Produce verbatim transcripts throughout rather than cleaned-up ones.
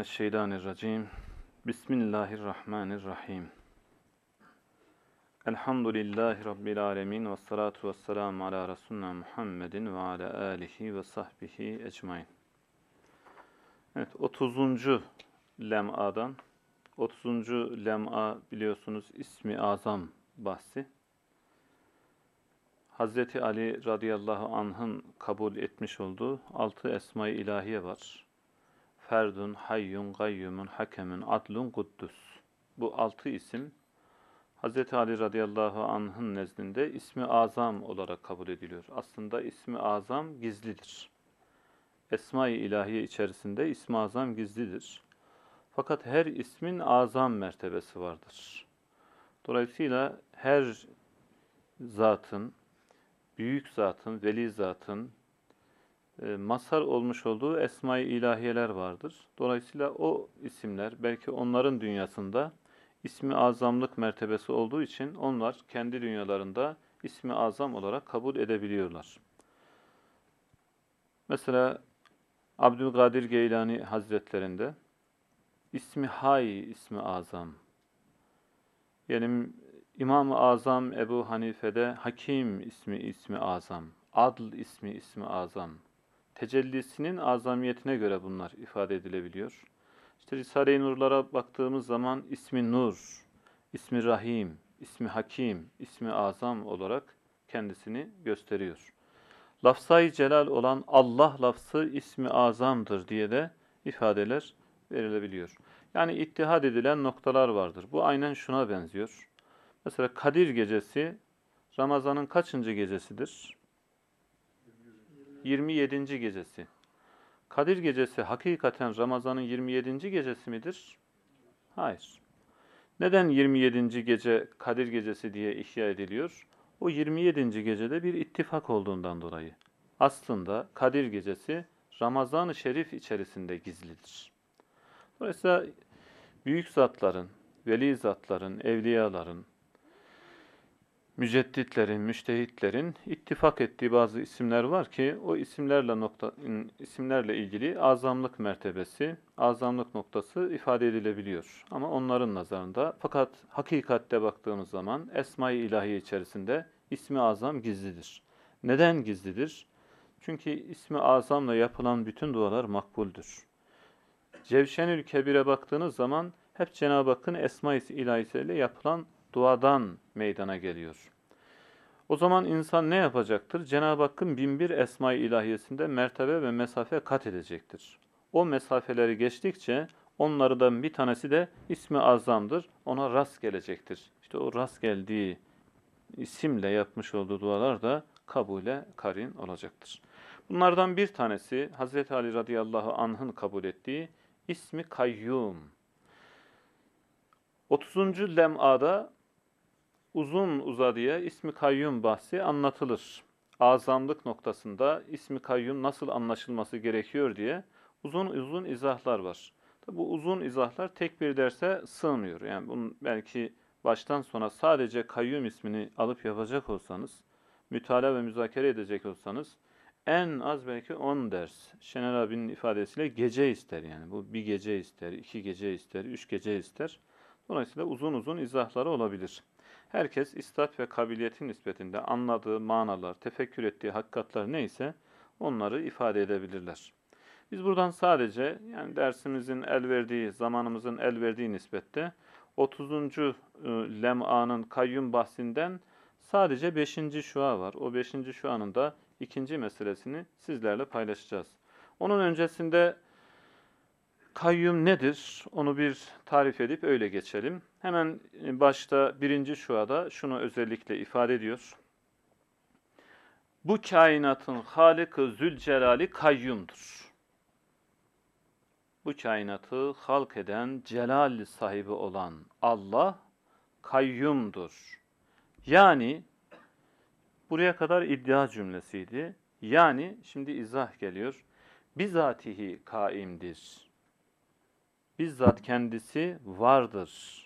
Euzubillahimineşşeytanirracim. Bismillahirrahmanirrahim. Elhamdülillahi Rabbil alemin. Vessalatu vesselamu ala Resulina Muhammedin ve ala alihi ve sahbihi ecmain. Evet, otuzuncu lem'adan, otuzuncu lem'a biliyorsunuz ismi azam bahsi. Hazreti Ali radıyallahu anh'ın kabul etmiş olduğu altı esma-i ilahiye var. Ferdun, hayyun, gayyumun, hakemun, adlun, kuddus. Bu altı isim Hazreti Ali radıyallahu anh'ın nezdinde ismi azam olarak kabul ediliyor. Aslında ismi azam gizlidir. Esma-i ilahiye içerisinde ismi azam gizlidir. Fakat her ismin azam mertebesi vardır. Dolayısıyla her zatın, büyük zatın, veli zatın e, mazhar olmuş olduğu esma-i ilahiyeler vardır. Dolayısıyla o isimler belki onların dünyasında ismi azamlık mertebesi olduğu için onlar kendi dünyalarında ismi azam olarak kabul edebiliyorlar. Mesela Abdülkadir Geylani Hazretlerinde ismi hay, ismi azam. Yani İmam-ı Azam Ebu Hanife'de Hakim ismi ismi azam, Adl ismi ismi azam. Tecellisinin azamiyetine göre bunlar ifade edilebiliyor. İşte Risale-i Nur'lara baktığımız zaman ismi Nur, ismi Rahim, ismi Hakim, ismi Azam olarak kendisini gösteriyor. Lafzayı celal olan Allah lafzı ismi azamdır diye de ifadeler verilebiliyor. Yani ittihad edilen noktalar vardır. Bu aynen şuna benziyor. Mesela Kadir Gecesi Ramazan'ın kaçıncı gecesidir? yirmi yedinci gecesi. Kadir Gecesi hakikaten Ramazan'ın yirmi yedinci gecesi midir? Hayır. Neden yirmi yedinci gece Kadir Gecesi diye ihya ediliyor? O yirmi yedinci gecede bir ittifak olduğundan dolayı. Aslında Kadir Gecesi Ramazan-ı Şerif içerisinde gizlidir. Dolayısıyla büyük zatların, veli zatların, evliyaların, mücedditlerin, müştehitlerin ittifak ettiği bazı isimler var ki o isimlerle nokta isimlerle ilgili azamlık mertebesi, azamlık noktası ifade edilebiliyor. Ama onların nazarında fakat hakikatte baktığımız zaman Esma-i İlahiye içerisinde ismi azam gizlidir. Neden gizlidir? Çünkü ismi azamla yapılan bütün dualar makbuldür. Cevşenül Kebir'e baktığınız zaman hep Cenab-ı Hakk'ın Esma-i İlahisiyle yapılan duadan meydana geliyor. O zaman insan ne yapacaktır? Cenab-ı Hakk'ın binbir esma-i ilahiyesinde mertebe ve mesafe kat edecektir. O mesafeleri geçtikçe onlardan bir tanesi de ismi azamdır. Ona rast gelecektir. İşte o rast geldiği isimle yapmış olduğu dualar da kabule karin olacaktır. Bunlardan bir tanesi Hazreti Ali radıyallahu anh'ın kabul ettiği ismi kayyum. otuzuncu lem'ada uzun uzadıya ismi kayyum bahsi anlatılır. Azamlık noktasında ismi kayyum nasıl anlaşılması gerekiyor diye uzun uzun izahlar var. Tabi bu uzun izahlar tek bir derse sığmıyor. Yani bunun belki baştan sona sadece kayyum ismini alıp yapacak olsanız, mütalaa ve müzakere edecek olsanız en az belki on ders. Şener abinin ifadesiyle gece ister yani. Bu bir gece ister, iki gece ister, üç gece ister. Dolayısıyla uzun uzun izahları olabilir. Herkes istat ve kabiliyetin nispetinde anladığı manalar, tefekkür ettiği hakikatler neyse onları ifade edebilirler. Biz buradan sadece yani dersimizin el verdiği, zamanımızın el verdiği nispette otuzuncu lem'anın kayyum bahsinden sadece beşinci şua var. O beşinci şuanın da ikinci meselesini sizlerle paylaşacağız. Onun öncesinde kayyum nedir? Onu bir tarif edip öyle geçelim. Hemen başta birinci şuada şunu özellikle ifade ediyor. Bu kainatın Halık-ı Zülcelal'i kayyumdur. Bu kainatı halk eden, celal sahibi olan Allah kayyumdur. Yani buraya kadar iddia cümlesiydi. Yani şimdi izah geliyor. Bizatihi kaimdir. Bizzat kendisi vardır.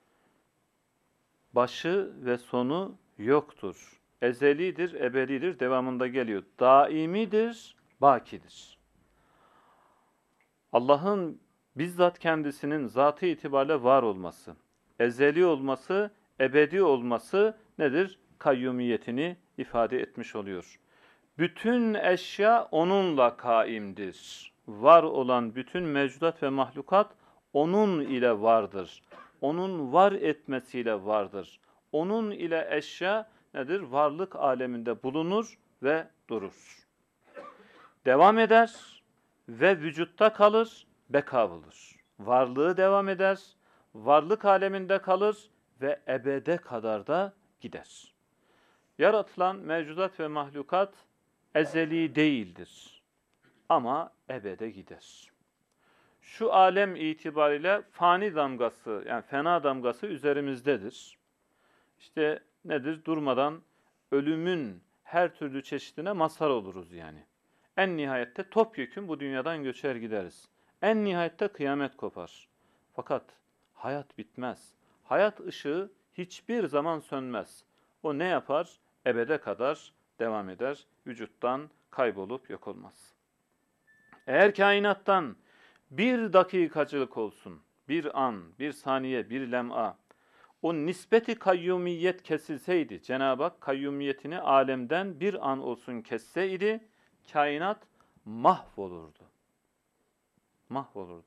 Başı ve sonu yoktur. Ezelidir, ebedidir, devamında geliyor. Daimidir, bakidir. Allah'ın bizzat kendisinin zatı itibariyle var olması, ezeli olması, ebedi olması nedir? Kayyumiyetini ifade etmiş oluyor. Bütün eşya onunla kaimdir. Var olan bütün mevcudat ve mahlukat onun ile vardır. Onun var etmesiyle vardır. Onun ile eşya nedir? Varlık aleminde bulunur ve durur. Devam eder ve vücutta kalır, beka bulur. Varlığı devam eder, varlık aleminde kalır ve ebede kadar da gider. Yaratılan mevcudat ve mahlukat ezeli değildir ama ebede gider. Şu alem itibariyle fani damgası, yani fena damgası üzerimizdedir. İşte nedir? Durmadan ölümün her türlü çeşidine mazhar oluruz yani. En nihayette topyekün bu dünyadan göçer gideriz. En nihayette kıyamet kopar. Fakat hayat bitmez. Hayat ışığı hiçbir zaman sönmez. O ne yapar? Ebede kadar devam eder. Vücuttan kaybolup yok olmaz. Eğer kainattan bir dakikacılık olsun, bir an, bir saniye, bir lem'a, o nispeti kayyumiyet kesilseydi, Cenab-ı Hak kayyumiyetini alemden bir an olsun kesseydi, kainat mahvolurdu. Mahvolurdu.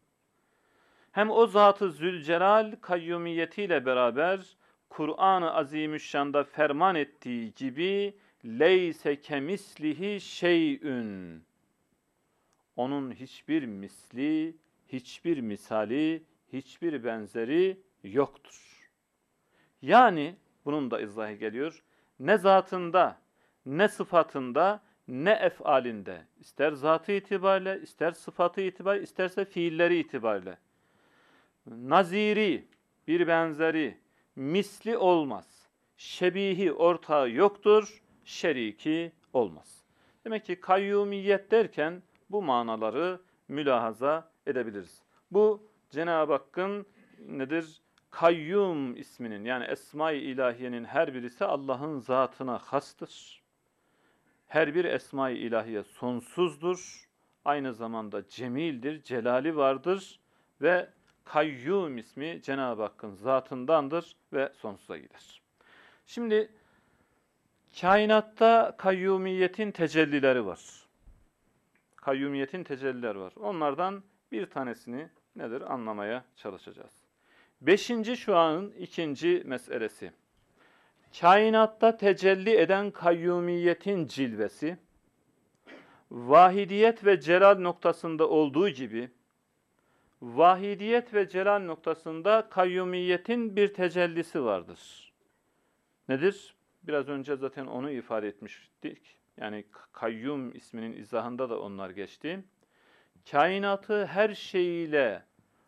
Hem o Zat-ı Zülcelal kayyumiyetiyle beraber Kur'an-ı Azimüşşan'da ferman ettiği gibi leyse kemislihi şey'ün. Onun hiçbir misli, hiçbir misali, hiçbir benzeri yoktur. Yani bunun da izahı geliyor. Ne zatında, ne sıfatında, ne efalinde, ister zatı itibariyle, ister sıfatı itibariyle, isterse fiilleri itibariyle, naziri, bir benzeri, misli olmaz. Şebihi, ortağı yoktur, şeriki olmaz. Demek ki kayyumiyet derken bu manaları mülahaza edebiliriz. Bu Cenab-ı Hakk'ın nedir? Kayyum isminin, yani Esma-i İlahiye'nin her birisi Allah'ın zatına hastır. Her bir Esma-i İlahiye sonsuzdur. Aynı zamanda cemildir, celali vardır ve Kayyum ismi Cenab-ı Hakk'ın zatındandır ve sonsuza gider. Şimdi kainatta kayyumiyetin tecellileri var. Kayyumiyetin tecellileri var. Onlardan bir tanesini nedir anlamaya çalışacağız. Beşinci şuanın ikinci meselesi. Kainatta tecelli eden kayyumiyetin cilvesi, vahidiyet ve celal noktasında olduğu gibi, vahidiyet ve celal noktasında kayyumiyetin bir tecellisi vardır. Nedir? Biraz önce zaten onu ifade etmiştik. Yani kayyum isminin izahında da onlar geçti. Kainatı her şeyiyle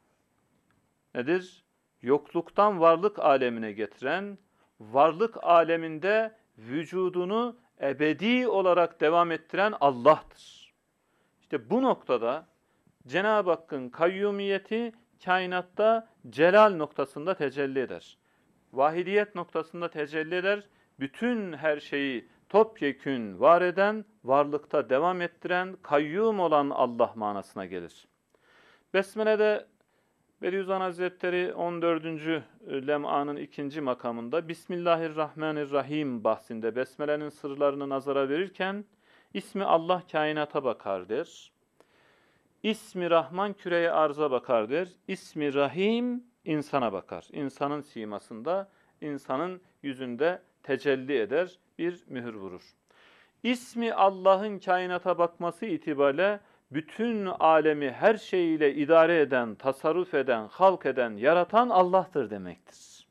nedir? Yokluktan varlık alemine getiren, varlık aleminde vücudunu ebedi olarak devam ettiren Allah'tır. İşte bu noktada Cenab-ı Hakk'ın kayyumiyeti kainatta celal noktasında tecelli eder. Vahidiyet noktasında tecelli eder. Bütün her şeyi topyekün var eden, varlıkta devam ettiren, kayyum olan Allah manasına gelir. Besmele'de Bediüzzaman Hazretleri on dördüncü lem'anın ikinci makamında Bismillahirrahmanirrahim bahsinde Besmele'nin sırlarını nazara verirken ismi Allah kainata bakar der. İsmi Rahman küreye arza bakar der. İsmi Rahim insana bakar. İnsanın simasında, insanın yüzünde tecelli eder, bir mühür vurur. İsmi Allah'ın kainata bakması itibariyle bütün alemi her şeyiyle idare eden, tasarruf eden, halk eden, yaratan Allah'tır demektir.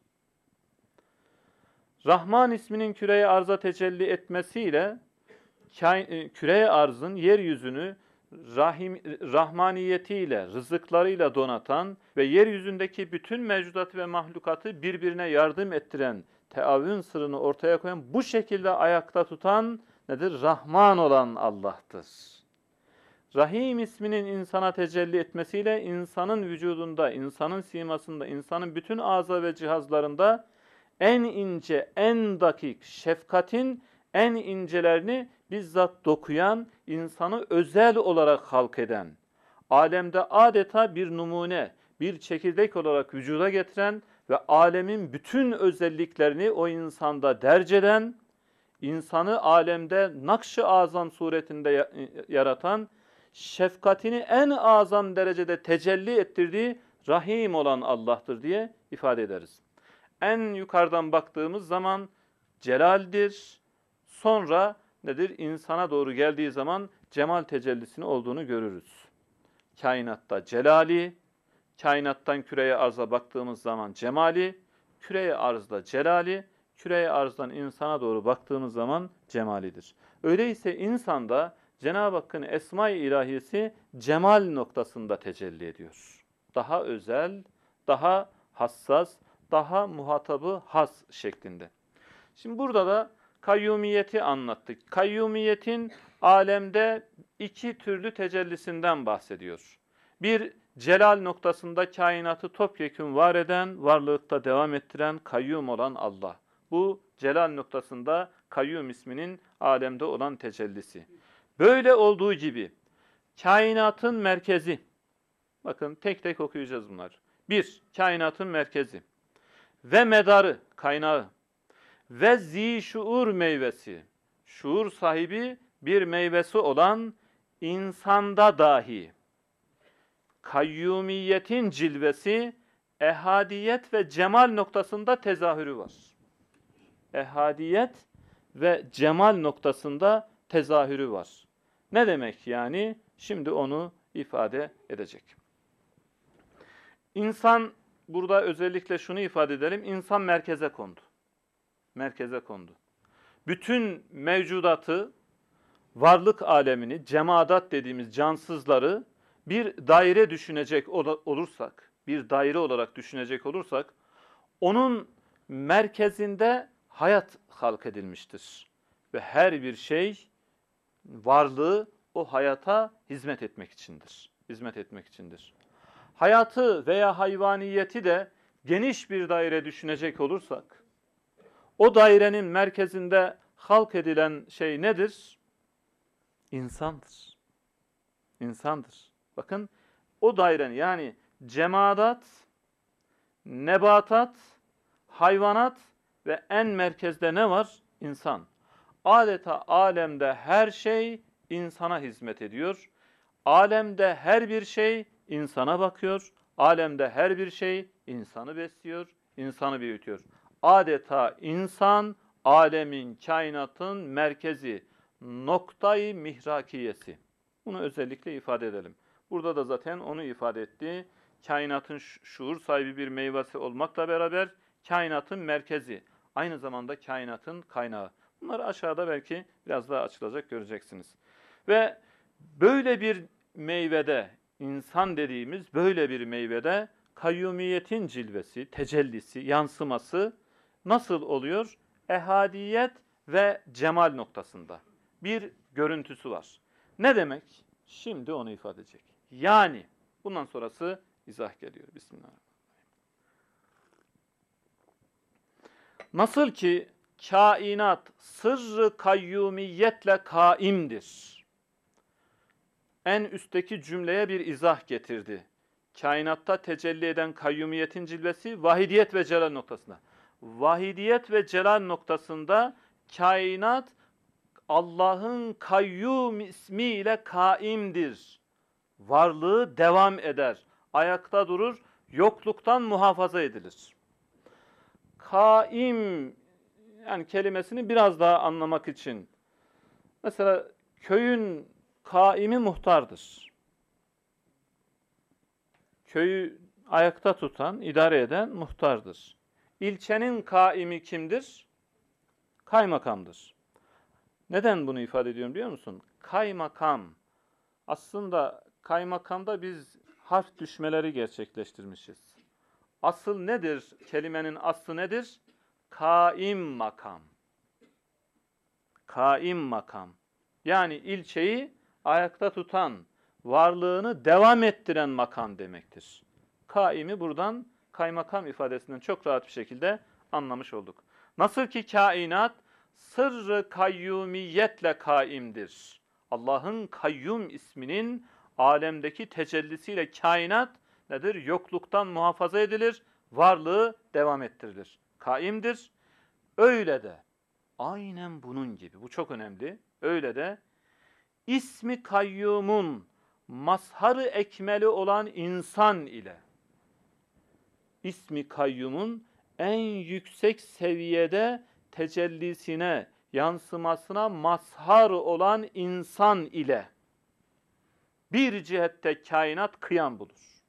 Rahman isminin küreye arza tecelli etmesiyle küreye arzın yeryüzünü rahim, rahmaniyetiyle, rızıklarıyla donatan ve yeryüzündeki bütün mevcudat ve mahlukatı birbirine yardım ettiren, teavün sırrını ortaya koyan, bu şekilde ayakta tutan nedir? Rahman olan Allah'tır. Rahim isminin insana tecelli etmesiyle insanın vücudunda, insanın simasında, insanın bütün ağza ve cihazlarında en ince, en dakik şefkatin en incelerini bizzat dokuyan, insanı özel olarak halk eden, alemde adeta bir numune, bir çekirdek olarak vücuda getiren ve alemin bütün özelliklerini o insanda derc eden, insanı alemde nakş-ı azam suretinde yaratan, şefkatini en azam derecede tecelli ettirdiği Rahim olan Allah'tır diye ifade ederiz. En yukarıdan baktığımız zaman celaldir. Sonra nedir? İnsana doğru geldiği zaman cemal tecellisini olduğunu görürüz. Kainatta celali, kainattan küreye arza baktığımız zaman cemali, küreye arzda celali, küreye arzdan insana doğru baktığımız zaman cemalidir. Öyleyse insanda Cenab-ı Hakk'ın esma-i ilahiyesi cemal noktasında tecelli ediyor. Daha özel, daha hassas, daha muhatabı has şeklinde. Şimdi burada da kayyumiyeti anlattık. Kayyumiyetin alemde iki türlü tecellisinden bahsediyor. Bir, celal noktasında kainatı topyekün var eden, varlıkta devam ettiren, kayyum olan Allah. Bu celal noktasında kayyum isminin alemde olan tecellisi. Böyle olduğu gibi kainatın merkezi, bakın tek tek okuyacağız bunlar. Bir, kainatın merkezi ve medarı, kaynağı ve zişuur meyvesi, şuur sahibi bir meyvesi olan insanda dahi kayyumiyetin cilvesi, ehadiyet ve cemal noktasında tezahürü var. Ehadiyet ve cemal noktasında tezahürü var. Ne demek yani? Şimdi onu ifade edecek. İnsan, burada özellikle şunu ifade edelim, insan merkeze kondu. Merkeze kondu. Bütün mevcudatı, varlık alemini, cemaat dediğimiz cansızları bir daire düşünecek olursak, bir daire olarak düşünecek olursak, onun merkezinde hayat halk edilmiştir. Ve her bir şey, varlığı o hayata hizmet etmek içindir. Hizmet etmek içindir. Hayatı veya hayvaniyeti de geniş bir daire düşünecek olursak, o dairenin merkezinde halk edilen şey nedir? İnsandır. İnsandır. Bakın, o dairenin yani cemaat, nebatat, hayvanat ve en merkezde ne var? İnsan. Adeta alemde her şey insana hizmet ediyor. Alemde her bir şey insana bakıyor. Alemde her bir şey insanı besliyor, insanı büyütüyor. Adeta insan, alemin, kainatın merkezi, noktayı mihrakiyesi. Bunu özellikle ifade edelim. Burada da zaten onu ifade etti. Kainatın şuur sahibi bir meyvesi olmakla beraber kainatın merkezi, aynı zamanda kainatın kaynağı. Bunlar aşağıda belki biraz daha açılacak, göreceksiniz. Ve böyle bir meyvede, insan dediğimiz böyle bir meyvede kayyumiyetin cilvesi, tecellisi, yansıması nasıl oluyor? Ehadiyet ve cemal noktasında bir görüntüsü var. Ne demek? Şimdi onu ifade edecek. Yani bundan sonrası izah geliyor. Bismillahirrahmanirrahim. Nasıl ki kainat sırrı kayyumiyetle kaimdir. En üstteki cümleye bir izah getirdi. Kainatta tecelli eden kayyumiyetin cilvesi vahidiyet ve celal noktasında. Vahidiyet ve celal noktasında kainat Allah'ın kayyum ismiyle kaimdir. Varlığı devam eder. Ayakta durur, yokluktan muhafaza edilir. Kaim yani kelimesini biraz daha anlamak için mesela köyün kaimi muhtardır. Köyü ayakta tutan, idare eden muhtardır. İlçenin kaimi kimdir? Kaymakamdır. Neden bunu ifade ediyorum biliyor musun? Kaymakam. Aslında kaymakamda biz harf düşmeleri gerçekleştirmişiz. Asıl nedir? Kelimenin aslı nedir? Kaim makam. Kaim makam. Yani ilçeyi ayakta tutan, varlığını devam ettiren makam demektir. Kaimi buradan kaymakam ifadesinden çok rahat bir şekilde anlamış olduk. Nasıl ki kainat sırrı kayyumiyetle kaimdir. Allah'ın kayyum isminin alemdeki tecellisiyle kainat nedir? Yokluktan muhafaza edilir, varlığı devam ettirilir. Kaimdir. Öyle de, aynen bunun gibi, bu çok önemli, öyle de İsmi kayyumun mazharı ekmeli olan insan ile İsmi kayyumun en yüksek seviyede tecellisine, yansımasına mazhar olan insan ile bir cihette kainat kıyam bulur.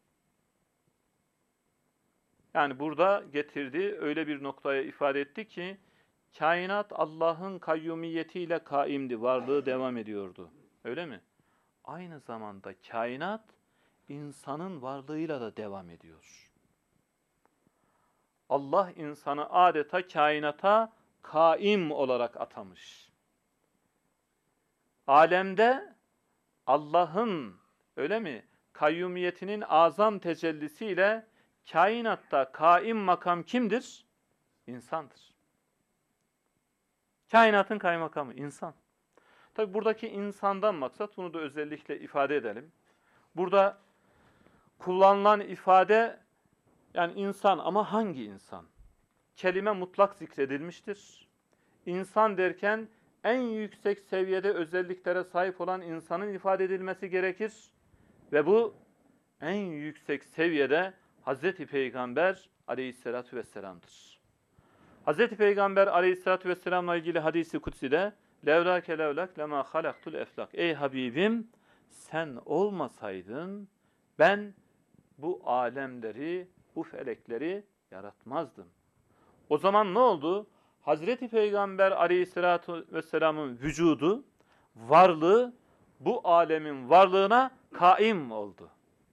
Yani burada getirdiği öyle bir noktaya ifade etti ki kainat Allah'ın kayyumiyetiyle kaimdi, varlığı devam ediyordu. Öyle mi? Aynı zamanda kainat insanın varlığıyla da devam ediyor. Allah insanı adeta kainata kaim olarak atamış. Alemde Allah'ın, öyle mi, kayyumiyetinin azam tecellisiyle kainatta kaim makam kimdir? İnsandır. Kainatın kaymakamı insan. Tabi buradaki insandan maksat, bunu da özellikle ifade edelim. Burada kullanılan ifade, yani insan, ama hangi insan? Kelime mutlak zikredilmiştir. İnsan derken en yüksek seviyede özelliklere sahip olan insanın ifade edilmesi gerekir. Ve bu en yüksek seviyede Hazreti Peygamber aleyhissalatü vesselam'dır. Hazreti Peygamber aleyhissalatü vesselam'la ilgili hadisi kutsi'de levlâke levlak lemâ halaktul eflak. Ey Habibim, sen olmasaydın ben bu alemleri, bu felekleri yaratmazdım. O zaman ne oldu? Hazreti Peygamber aleyhissalatü vesselam'ın vücudu, varlığı bu alemin varlığına kaim oldu.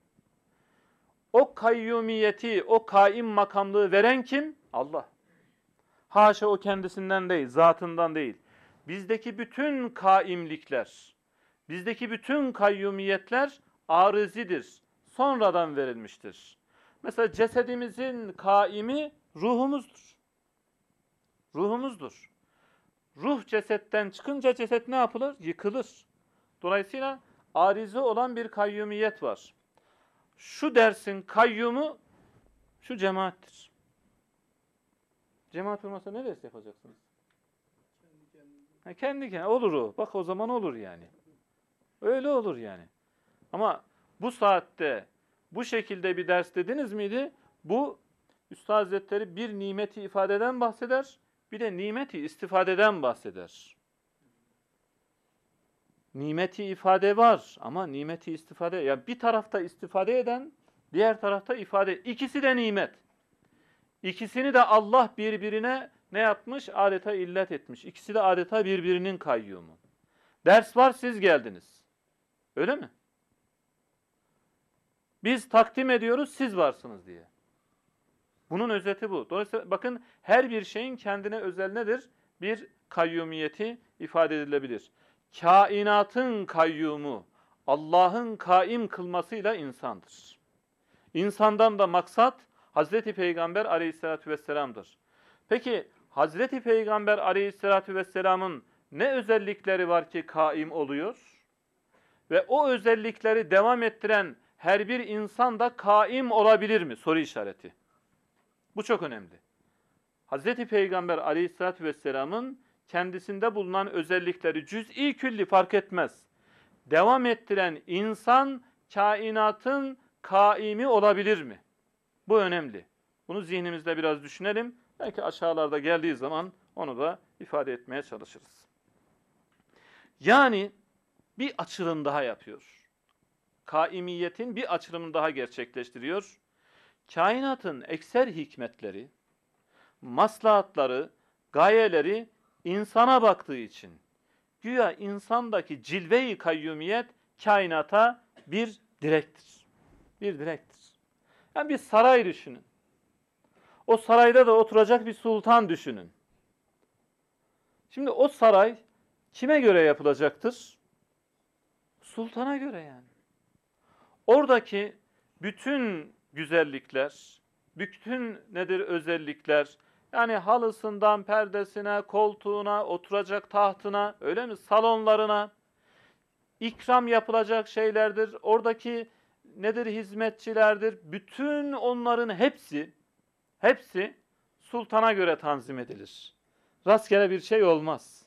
O kayyumiyeti, o kaim makamlığı veren kim? Allah. Haşa, o kendisinden değil, zatından değil. Bizdeki bütün kaimlikler, bizdeki bütün kayyumiyetler arızidir. Sonradan verilmiştir. Mesela cesedimizin kaimi ruhumuzdur. Ruhumuzdur. Ruh cesetten çıkınca ceset ne yapılır? Yıkılır. Dolayısıyla arizi olan bir kayyumiyet var. Şu dersin kayyumu şu cemaattir. Cemaat olmasa ne ders yapacaksınız? Kendi kendine. Kendi kendine. Olur o. Bak o zaman olur yani. Öyle olur yani. Ama bu saatte bu şekilde bir ders dediniz miydi? Bu Üstad Hazretleri bir nimeti ifadeden bahseder, bir de nimeti istifadeden bahseder. Nimeti ifade var ama nimeti istifade, yani bir tarafta istifade eden, diğer tarafta ifade. İkisi de nimet. İkisini de Allah birbirine ne yapmış? Adeta illet etmiş. İkisi de adeta birbirinin kayyumu. Ders var, siz geldiniz. Öyle mi? Biz takdim ediyoruz, siz varsınız diye. Bunun özeti bu. Dolayısıyla bakın, her bir şeyin kendine özel nedir? Bir kayyumiyeti ifade edilebilir. Kainatın kayyumu, Allah'ın kaim kılmasıyla insandır. İnsandan da maksat Hazreti Peygamber aleyhissalatü vesselam'dır. Peki Hazreti Peygamber aleyhissalatü vesselam'ın ne özellikleri var ki kaim oluyor? Ve o özellikleri devam ettiren her bir insan da kaim olabilir mi? Soru işareti. Bu çok önemli. Hazreti Peygamber aleyhissalatü vesselam'ın kendisinde bulunan özellikleri cüz'i külli fark etmez. Devam ettiren insan kainatın kaimi olabilir mi? Bu önemli. Bunu zihnimizde biraz düşünelim. Belki aşağılarda geldiği zaman onu da ifade etmeye çalışırız. Yani bir açılım daha yapıyor. Kaimiyetin bir açılımını daha gerçekleştiriyor. Kainatın ekser hikmetleri, maslahatları, gayeleri insana baktığı için güya insandaki cilve-i kayyumiyet kainata bir direktir. Bir direktir. Yani bir saray düşünün. O sarayda da oturacak bir sultan düşünün. Şimdi o saray kime göre yapılacaktır? Sultana göre yani. Oradaki bütün güzellikler, bütün nedir özellikler, yani halısından perdesine, koltuğuna, oturacak tahtına, öyle mi, salonlarına, ikram yapılacak şeylerdir. Oradaki nedir? Hizmetçilerdir. Bütün onların hepsi, hepsi sultana göre tanzim edilir. Rastgele bir şey olmaz.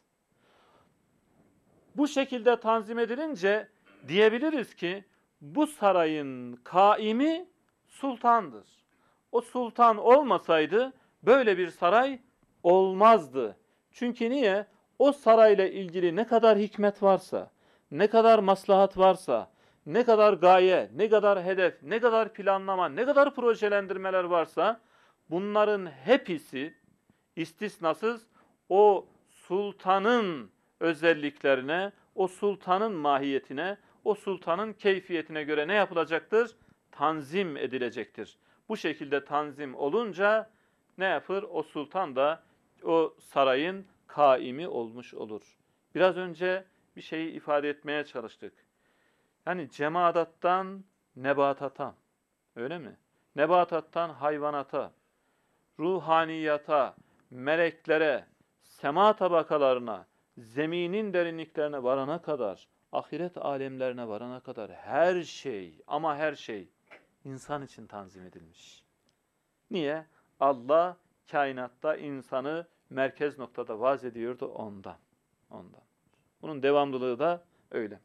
Bu şekilde tanzim edilince diyebiliriz ki bu sarayın kaimi sultandır. O sultan olmasaydı böyle bir saray olmazdı. Çünkü niye? O sarayla ilgili ne kadar hikmet varsa, ne kadar maslahat varsa, ne kadar gaye, ne kadar hedef, ne kadar planlama, ne kadar projelendirmeler varsa bunların hepsi istisnasız o sultanın özelliklerine, o sultanın mahiyetine, o sultanın keyfiyetine göre ne yapılacaktır? Tanzim edilecektir. Bu şekilde tanzim olunca ne yapar? O sultan da o sarayın kaimi olmuş olur. Biraz önce bir şeyi ifade etmeye çalıştık. Yani cemaattan nebatata, öyle mi? Nebatattan hayvanata, ruhaniyata, meleklere, sema tabakalarına, zeminin derinliklerine varana kadar, ahiret alemlerine varana kadar her şey ama her şey insan için tanzim edilmiş. Niye? Allah kainatta insanı merkez noktada vaz ediyordu ondan. Ondan. Bunun devamlılığı da öyle.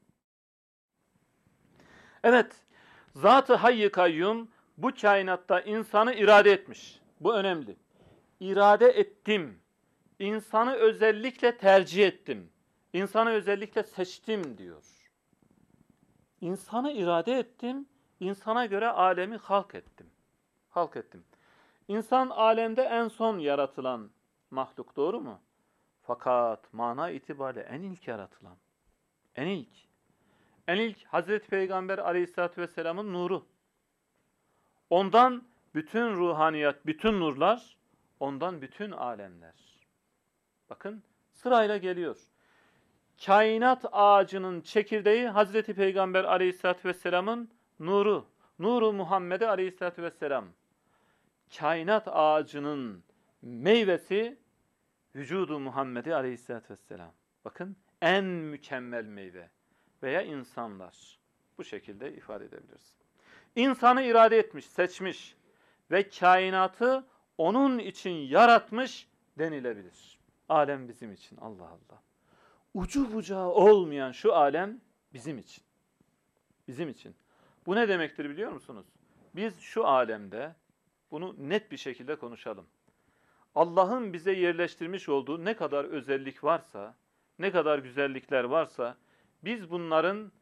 Evet, Zat-ı Hayy-i Kayyum bu kainatta insanı irade etmiş. Bu önemli. İrade ettim. İnsanı özellikle tercih ettim. İnsanı özellikle seçtim diyor. İnsanı irade ettim. İnsana göre alemi halk ettim. Halk ettim. İnsan alemde en son yaratılan mahluk, doğru mu? Fakat mana itibariyle en ilk yaratılan. En ilk. En ilk Hazreti Peygamber Aleyhisselatü Vesselam'ın nuru. Ondan bütün ruhaniyat, bütün nurlar, ondan bütün alemler. Bakın sırayla geliyor. Kainat ağacının çekirdeği Hazreti Peygamber Aleyhisselatü Vesselam'ın nuru. Nuru Muhammed'e Aleyhisselatü Vesselam. Kainat ağacının meyvesi vücudu Muhammed'i Aleyhisselatü Vesselam. Bakın en mükemmel meyve veya insanlar. Bu şekilde ifade edebiliriz. İnsanı irade etmiş, seçmiş ve kainatı onun için yaratmış denilebilir. Alem bizim için. Allah Allah. Ucu bucağı olmayan şu alem bizim için. Bizim için. Bu ne demektir biliyor musunuz? Biz şu alemde bunu net bir şekilde konuşalım. Allah'ın bize yerleştirmiş olduğu ne kadar özellik varsa, ne kadar güzellikler varsa biz bunların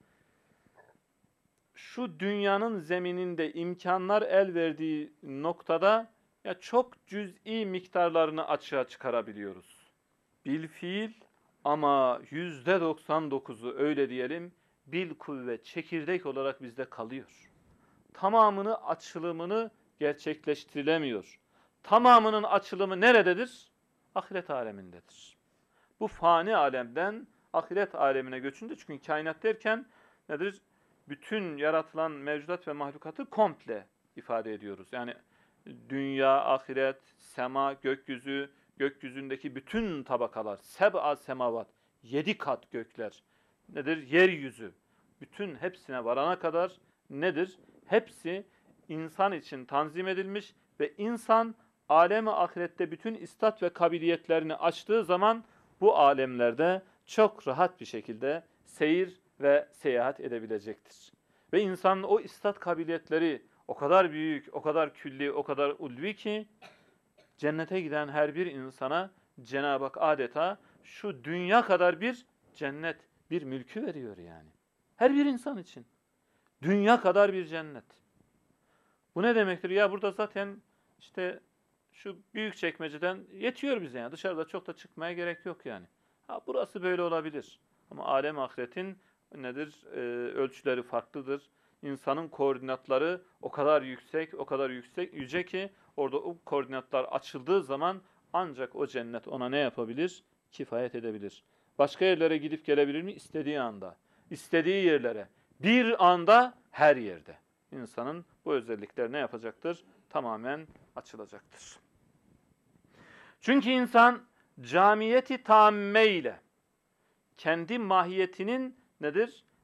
şu dünyanın zemininde imkanlar el verdiği noktada ya çok cüz'i miktarlarını açığa çıkarabiliyoruz. Bilfiil ama yüzde doksan dokuzu öyle diyelim bil kuvvet çekirdek olarak bizde kalıyor. Tamamını açılımını gerçekleştirilemiyor. Tamamının açılımı nerededir? Ahiret alemindedir. Bu fani alemden ahiret alemine göçünde çünkü kainat derken nedir? Bütün yaratılan mevcudat ve mahlukatı komple ifade ediyoruz. Yani dünya, ahiret, sema, gökyüzü, gökyüzündeki bütün tabakalar, seb'a semavat, yedi kat gökler, nedir? Yeryüzü, bütün hepsine varana kadar nedir? Hepsi insan için tanzim edilmiş ve insan alem-i ahirette bütün istat ve kabiliyetlerini açtığı zaman bu alemlerde çok rahat bir şekilde seyir ve seyahat edebilecektir. Ve insanın o istat kabiliyetleri o kadar büyük, o kadar külli, o kadar ulvi ki cennete giden her bir insana Cenab-ı Hak adeta şu dünya kadar bir cennet, bir mülkü veriyor yani. Her bir insan için. Dünya kadar bir cennet. Bu ne demektir? Ya burada zaten işte şu büyük çekmeceden yetiyor bize yani. Dışarıda çok da çıkmaya gerek yok yani. Ha burası böyle olabilir. Ama alem ahiretin nedir? Ee, ölçüleri farklıdır. İnsanın koordinatları o kadar yüksek, o kadar yüksek, yüce ki orada o koordinatlar açıldığı zaman ancak o cennet ona ne yapabilir? Kifayet edebilir. Başka yerlere gidip gelebilir mi? İstediği anda. İstediği yerlere. Bir anda her yerde. İnsanın bu özellikler ne yapacaktır? Tamamen açılacaktır. Çünkü insan camiyeti tamme ile kendi mahiyetinin nedir?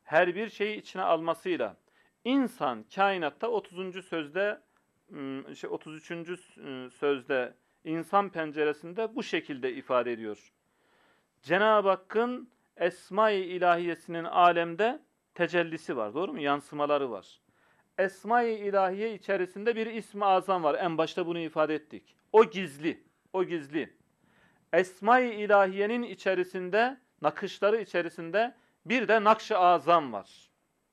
her bir şeyi içine almasıyla insan kainatta otuzuncu sözde şey otuz üçüncü sözde insan penceresinde bu şekilde ifade ediyor. Cenab-ı Hakk'ın Esma-i İlahiyesinin alemde tecellisi var. Doğru mu? Yansımaları var. Esma-i İlahiye içerisinde bir ismi azam var. En başta bunu ifade ettik. O gizli. O gizli. Esma-i İlahiyenin içerisinde, nakışları içerisinde bir de nakş-ı azam var.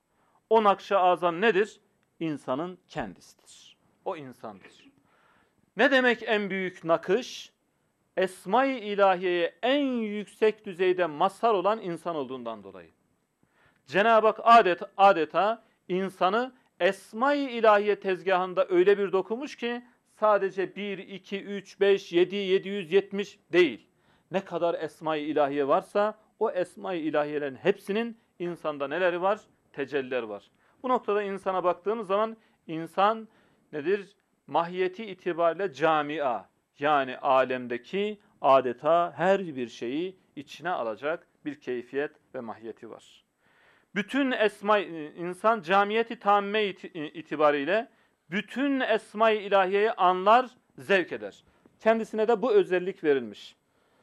O nakş-ı azam nedir? İnsanın kendisidir. O insandır. Ne demek en büyük nakış? Esma-i İlahiye'ye en yüksek düzeyde mazhar olan insan olduğundan dolayı. Cenab-ı Hak adet, adeta insanı Esma-i İlahiye tezgahında öyle bir dokumuş ki sadece bir, iki, üç, beş, yedi, yedi yüz yetmiş değil. Ne kadar Esma-i İlahiye varsa o Esma-i İlahiyelerin hepsinin insanda neleri var? Tecelliler var. Bu noktada insana baktığımız zaman insan nedir? Mahiyeti itibariyle camia, yani alemdeki adeta her bir şeyi içine alacak bir keyfiyet ve mahiyeti var. Bütün esma insan camiyeti tamme itibariyle bütün esma-i ilahiyeyi anlar, zevk eder. Kendisine de bu özellik verilmiş.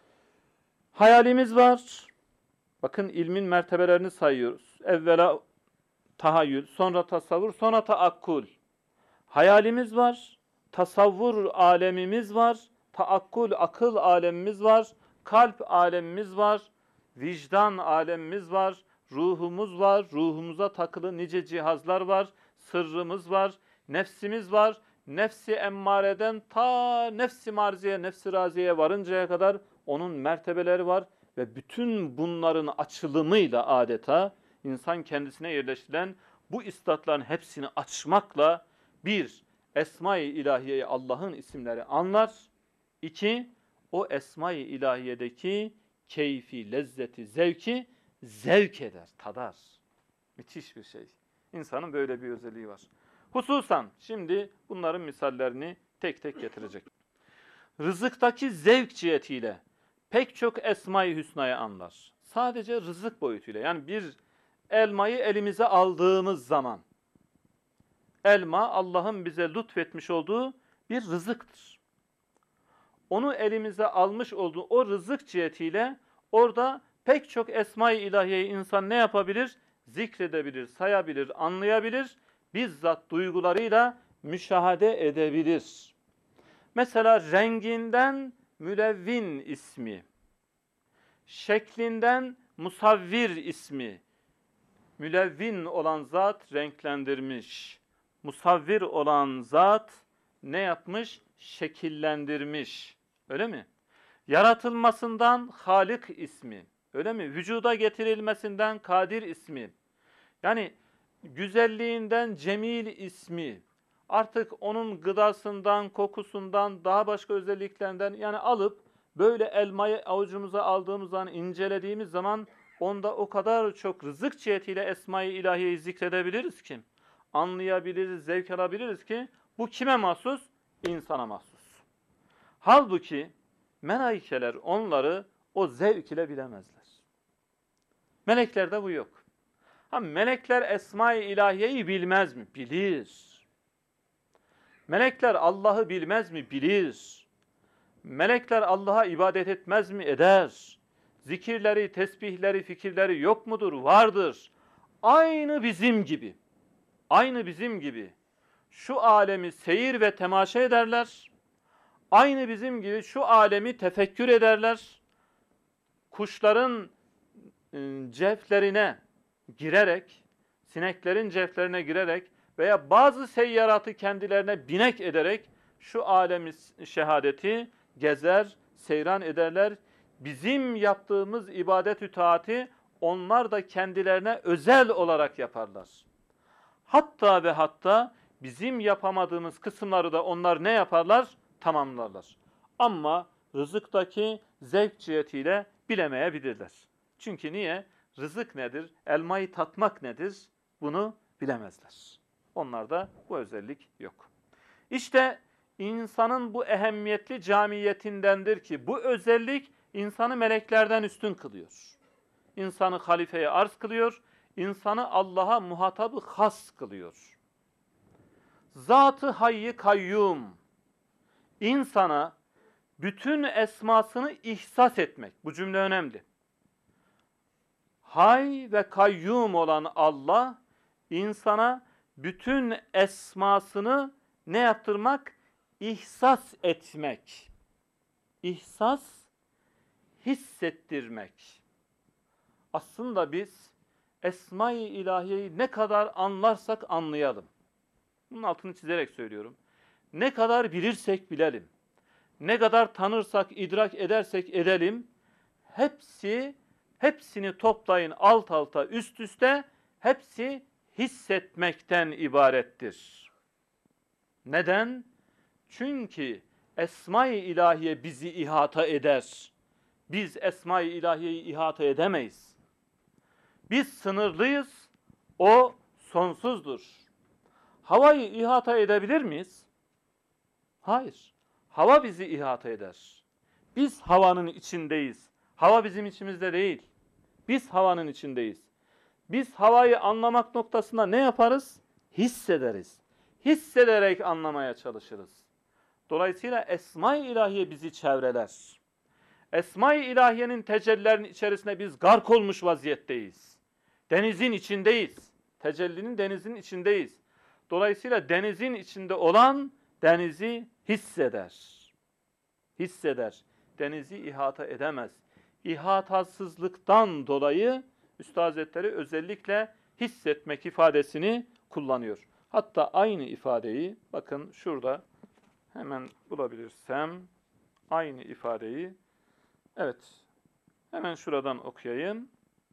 Hayalimiz var. Bakın ilmin mertebelerini sayıyoruz. Evvela tahayyül, sonra tasavvur, sonra taakkul. Hayalimiz var, tasavvur alemimiz var, taakkul, akıl alemimiz var, kalp alemimiz var, vicdan alemimiz var, ruhumuz var, ruhumuza takılı nice cihazlar var, sırrımız var, nefsimiz var, nefsi emmareden ta nefsi marziye, nefsi raziyeye varıncaya kadar onun mertebeleri var ve bütün bunların açılımıyla adeta insan kendisine yerleştirilen bu istatların hepsini açmakla bir, Esma-i İlahiye'yi Allah'ın isimleri anlar. İki, o Esma-i İlahiye'deki keyfi, lezzeti, zevki zevk eder, tadar. Müthiş bir şey. İnsanın böyle bir özelliği var. Hususan şimdi bunların misallerini tek tek getirecek. Rızıktaki zevk cihetiyle pek çok Esma-i Hüsna'yı anlar. Sadece rızık boyutuyla, yani bir elmayı elimize aldığımız zaman, elma Allah'ın bize lütfetmiş olduğu bir rızıktır. Onu elimize almış olduğu o rızık cihetiyle orada pek çok Esma-i İlahiye'yi insan ne yapabilir? Zikredebilir, sayabilir, anlayabilir, bizzat duygularıyla müşahede edebilir. Mesela renginden Mülevvin ismi, şeklinden Musavvir ismi. Mülevvin olan zat renklendirmiş. Musavvir olan zat ne yapmış? Şekillendirmiş. Öyle mi? Yaratılmasından Halik ismi. Öyle mi? Vücuda getirilmesinden Kadir ismi. Yani güzelliğinden Cemil ismi. Artık onun gıdasından, kokusundan, daha başka özelliklerinden yani alıp böyle elmayı avucumuza aldığımız zaman, incelediğimiz zaman onda o kadar çok rızık cihetiyle Esma-i İlahiye'yi zikredebiliriz ki, anlayabiliriz, zevk alabiliriz ki bu kime mahsus? İnsana mahsus. Halbuki melaikeler onları o zevk ile bilemezler. Meleklerde bu yok. Ha, melekler Esma-i İlahiye'yi bilmez mi? Bilir. Melekler Allah'ı bilmez mi? Bilir. Melekler Allah'a ibadet etmez mi? Eder. Zikirleri, tesbihleri, fikirleri yok mudur? Vardır. Aynı bizim gibi. Aynı bizim gibi. Şu alemi seyir ve temaşa ederler. Aynı bizim gibi şu alemi tefekkür ederler. Kuşların cevflerine girerek, sineklerin cevflerine girerek veya bazı seyyaratı kendilerine binek ederek şu alemi şehadeti gezer, seyran ederler. Bizim yaptığımız ibadet-ü taati onlar da kendilerine özel olarak yaparlar. Hatta ve hatta bizim yapamadığımız kısımları da onlar ne yaparlar? Tamamlarlar. Ama rızıktaki zevk cihetiyle bilemeyebilirler. Çünkü niye? Rızık nedir? Elmayı tatmak nedir? Bunu bilemezler. Onlarda bu özellik yok. İşte insanın bu ehemmiyetli camiyetindendir ki bu özellik insanı meleklerden üstün kılıyor. İnsanı halifeye arz kılıyor. insanı Allah'a muhatabı has kılıyor. Zat-ı Hayy Kayyum, insana bütün esmasını ihsas etmek. Bu cümle önemli. Hay ve kayyum olan Allah, insana bütün esmasını ne yaptırmak? İhsas etmek. İhsas, hissettirmek. Aslında biz Esma-i İlahiye'yi ne kadar anlarsak anlayalım. Bunun altını çizerek söylüyorum. Ne kadar bilirsek bilelim. Ne kadar tanırsak, idrak edersek edelim. Hepsi, hepsini toplayın alt alta, üst üste, hepsi hissetmekten ibarettir. Neden? Çünkü Esma-i İlahiye bizi ihata eder. Biz Esma-i İlahiye'yi ihata edemeyiz. Biz sınırlıyız, o sonsuzdur. Havayı ihata edebilir miyiz? Hayır. Hava bizi ihata eder. Biz havanın içindeyiz. Hava bizim içimizde değil. Biz havanın içindeyiz. Biz havayı anlamak noktasında ne yaparız? Hissederiz. Hissederek anlamaya çalışırız. Dolayısıyla Esma-i İlahiye bizi çevreler. Esma-i İlahiye'nin tecellilerinin içerisinde biz gark olmuş vaziyetteyiz. Denizin içindeyiz. Tecellinin denizin içindeyiz. Dolayısıyla denizin içinde olan denizi hisseder. Hisseder. Denizi ihata edemez. İhatasızlıktan dolayı Üstad Hazretleri özellikle hissetmek ifadesini kullanıyor. Hatta aynı ifadeyi bakın şurada hemen bulabilirsem aynı ifadeyi evet hemen şuradan okuyayım.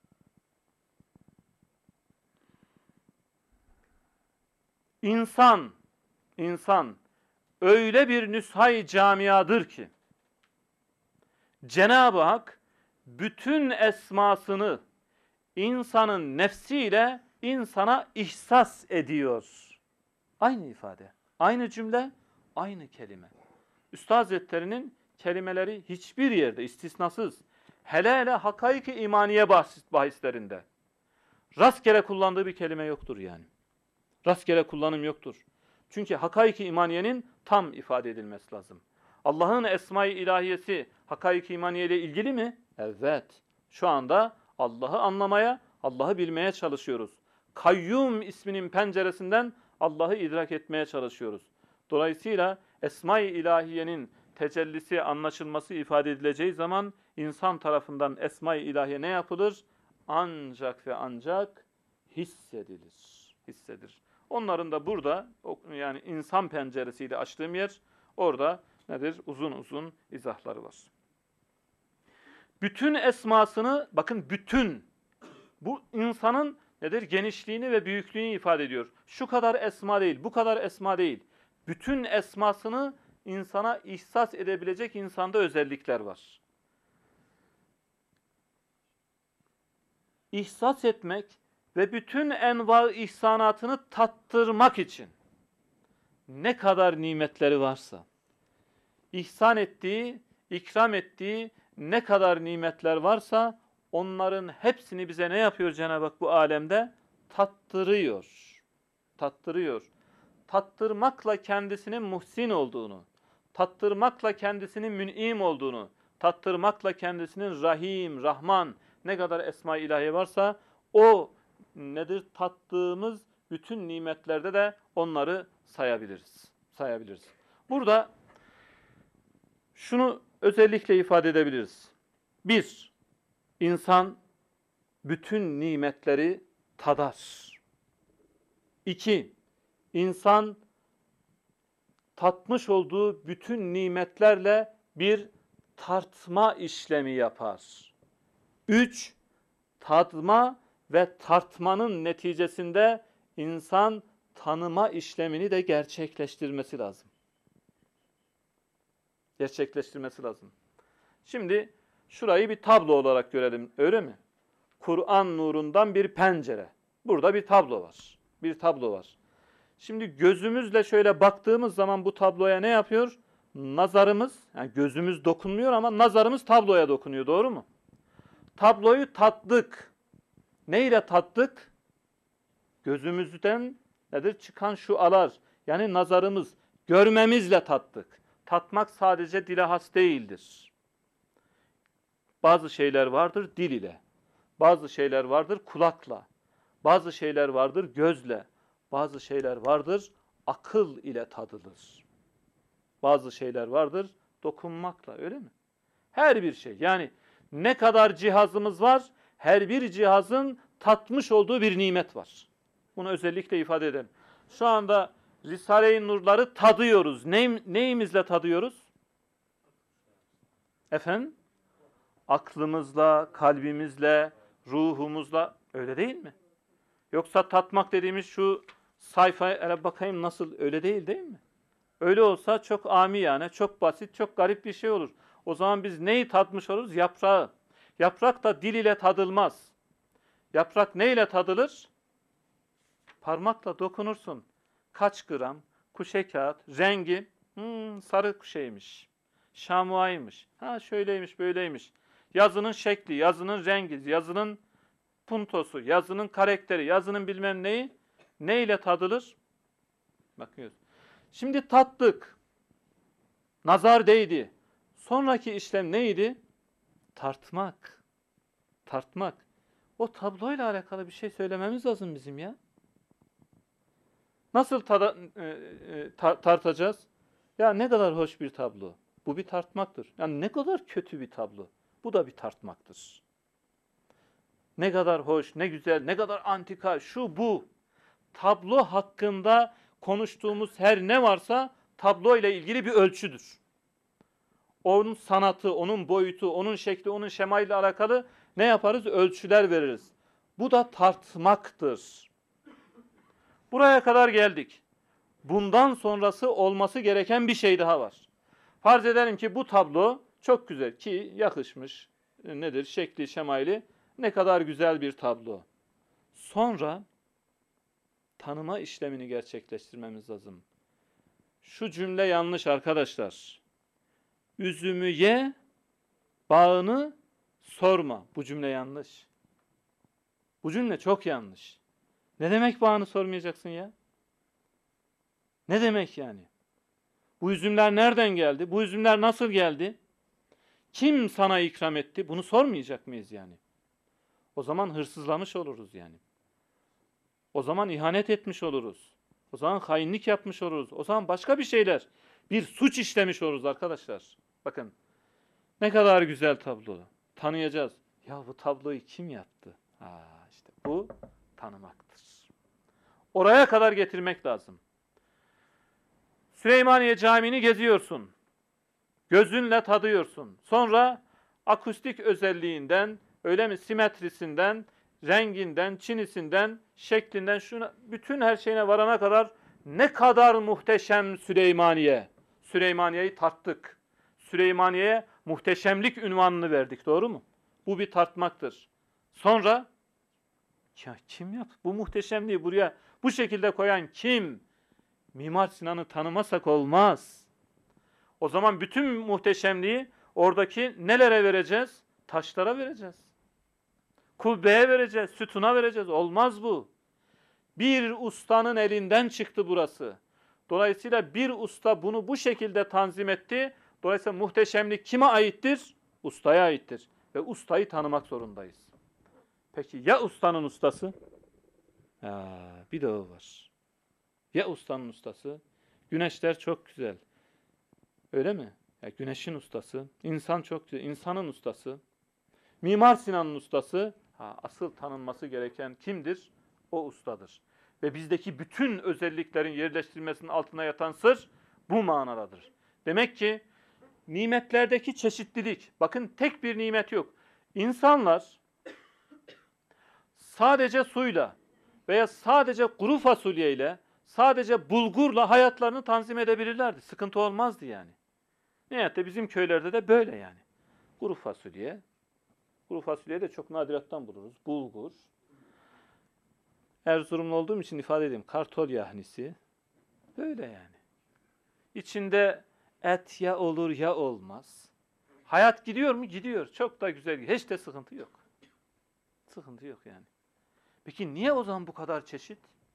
İnsan, insan öyle bir nüshayı camiadır ki Cenab-ı Hak bütün esmasını insanın nefsiyle insana ihsas ediyor. Aynı ifade, aynı cümle, aynı kelime. Üstad Hazretleri'nin kelimeleri hiçbir yerde istisnasız, hele hele hakaik-i imaniye bahislerinde rastgele kullandığı bir kelime yoktur yani. Rastgele kullanım yoktur. Çünkü hakaik-i imaniyenin tam ifade edilmesi lazım. Allah'ın esma-i ilahiyesi hakaik-i imaniye ile ilgili mi? Evet. Şu anda Allah'ı anlamaya, Allah'ı bilmeye çalışıyoruz. Kayyum isminin penceresinden Allah'ı idrak etmeye çalışıyoruz. Dolayısıyla esma-i ilahiyenin tecellisi, anlaşılması ifade edileceği zaman insan tarafından esma-i ilahiye ne yapılır? Ancak ve ancak hissedilir. Hissedilir. Onların da burada yani insan penceresiyle açtığım yer orada nedir? Uzun uzun izahları var. Bütün esmasını bakın bütün bu insanın nedir? Genişliğini ve büyüklüğünü ifade ediyor. Şu kadar esma değil, bu kadar esma değil. Bütün esmasını insana ihsas edebilecek insanda özellikler var. İhsas etmek ve bütün enva ihsanatını tattırmak için ne kadar nimetleri varsa, ihsan ettiği, ikram ettiği ne kadar nimetler varsa onların hepsini bize ne yapıyor Cenab-ı Hak bu alemde? Tattırıyor. Tattırıyor. Tattırmakla kendisinin muhsin olduğunu, tattırmakla kendisinin mün'im olduğunu, tattırmakla kendisinin Rahim, Rahman ne kadar esma-i ilahi varsa o nedir? Tattığımız bütün nimetlerde de onları sayabiliriz. Sayabiliriz. Burada şunu özellikle ifade edebiliriz. Bir, insan bütün nimetleri tadar. İki, insan tatmış olduğu bütün nimetlerle bir tartma işlemi yapar. Üç, tadma ve tartmanın neticesinde insan tanıma işlemini de gerçekleştirmesi lazım. Gerçekleştirmesi lazım. Şimdi şurayı bir tablo olarak görelim, öyle mi? Kur'an nurundan bir pencere. Burada bir tablo var. Bir tablo var. Şimdi gözümüzle şöyle baktığımız zaman bu tabloya ne yapıyor? Nazarımız, yani gözümüz dokunmuyor ama nazarımız tabloya dokunuyor, doğru mu? Tabloyu tattık. Ne ile tattık? Gözümüzden nedir? Çıkan şualar, yani nazarımız, görmemizle tattık. Tatmak sadece dile has değildir. Bazı şeyler vardır dil ile. Bazı şeyler vardır kulakla. Bazı şeyler vardır gözle. Bazı şeyler vardır akıl ile tadılır. Bazı şeyler vardır dokunmakla, öyle mi? Her bir şey. Yani ne kadar cihazımız var, her bir cihazın tatmış olduğu bir nimet var. Bunu özellikle ifade edelim. Şu anda Risale-i Nur'ları tadıyoruz. Ney, neyimizle tadıyoruz? Efendim? Aklımızla, kalbimizle, ruhumuzla, öyle değil mi? Yoksa tatmak dediğimiz şu sayfaya bakayım nasıl, öyle değil değil mi? Öyle olsa çok amiyane, çok basit, çok garip bir şey olur. O zaman biz neyi tatmış oluruz? Yaprağı. Yaprak da dil ile tadılmaz. Yaprak neyle tadılır? Parmakla dokunursun. Kaç gram? Kuşe kağıt, rengi, hmm, sarı kuşeymiş. Şamuaymış. Ha şöyleymiş, böyleymiş. Yazının şekli, yazının rengi, yazının puntosu, yazının karakteri, yazının bilmem neyi neyle tadılır? Bakıyoruz. Şimdi tattık. Nazar değdi. Sonraki işlem neydi? Tartmak. Tartmak. O tabloyla alakalı bir şey söylememiz lazım bizim ya. Nasıl tada, e, e, tar tartacağız? Ya ne kadar hoş bir tablo. Bu bir tartmaktır. Yani ne kadar kötü bir tablo. Bu da bir tartmaktır. Ne kadar hoş, ne güzel, ne kadar antika, şu bu. Tablo hakkında konuştuğumuz her ne varsa tablo ile ilgili bir ölçüdür. Onun sanatı, onun boyutu, onun şekli, onun şemayla alakalı ne yaparız? Ölçüler veririz. Bu da tartmaktır. Buraya kadar geldik. Bundan sonrası olması gereken bir şey daha var. Farz edelim ki bu tablo çok güzel ki yakışmış. Nedir? Şekli, şemali. Ne kadar güzel bir tablo. Sonra tanıma işlemini gerçekleştirmemiz lazım. Şu cümle yanlış arkadaşlar. Üzümü ye, bağını sorma. Bu cümle yanlış. Bu cümle çok yanlış. Ne demek bağını sormayacaksın ya? Ne demek yani? Bu üzümler nereden geldi? Bu üzümler nasıl geldi? Kim sana ikram etti? Bunu sormayacak mıyız yani? O zaman hırsızlamış oluruz yani. O zaman ihanet etmiş oluruz. O zaman hainlik yapmış oluruz. O zaman başka bir şeyler. Bir suç işlemiş oluruz arkadaşlar. Bakın ne kadar güzel tablo. Tanıyacağız. Ya bu tabloyu kim yaptı? Ha işte bu tanımaktır. Oraya kadar getirmek lazım. Süleymaniye Camii'ni geziyorsun. Gözünle tadıyorsun. Sonra akustik özelliğinden, öyle mi, simetrisinden, renginden, çinisinden, şeklinden, şuna, bütün her şeyine varana kadar ne kadar muhteşem Süleymaniye. Süleymaniye'yi tarttık. Süleymaniye'ye muhteşemlik unvanını verdik, doğru mu? Bu bir tartmaktır. Sonra ya kim yaptı? Bu muhteşemliği buraya bu şekilde koyan kim? Mimar Sinan'ı tanımasak olmaz. O zaman bütün muhteşemliği oradaki nelere vereceğiz? Taşlara vereceğiz. Kubbeye vereceğiz, sütuna vereceğiz. Olmaz bu. Bir ustanın elinden çıktı burası. Dolayısıyla bir usta bunu bu şekilde tanzim etti. Dolayısıyla muhteşemlik kime aittir? Ustaya aittir. Ve ustayı tanımak zorundayız. Peki ya ustanın ustası? Ya, bir de o var. Ya ustanın ustası? Güneşler çok güzel. Öyle mi? Ya güneşin ustası. İnsan çok güzel. İnsanın ustası. Mimar Sinan'ın ustası. Ha, asıl tanınması gereken kimdir? O ustadır. Ve bizdeki bütün özelliklerin yerleştirilmesinin altına yatan sır bu manadadır. Demek ki nimetlerdeki çeşitlilik. Bakın tek bir nimet yok. İnsanlar sadece suyla veya sadece kuru fasulyeyle, sadece bulgurla hayatlarını tanzim edebilirlerdi. Sıkıntı olmazdı yani. Nihayette bizim köylerde de böyle yani. Kuru fasulye, kuru fasulyeyi de çok nadirattan buluruz. Bulgur. Erzurumlu olduğum için ifade edeyim. Kartol yahnisi. Böyle yani. İçinde et ya olur ya olmaz. Hayat gidiyor mu? Gidiyor. Çok da güzel. Hiç de sıkıntı yok. Sıkıntı yok yani. Peki niye o zaman bu kadar çeşit?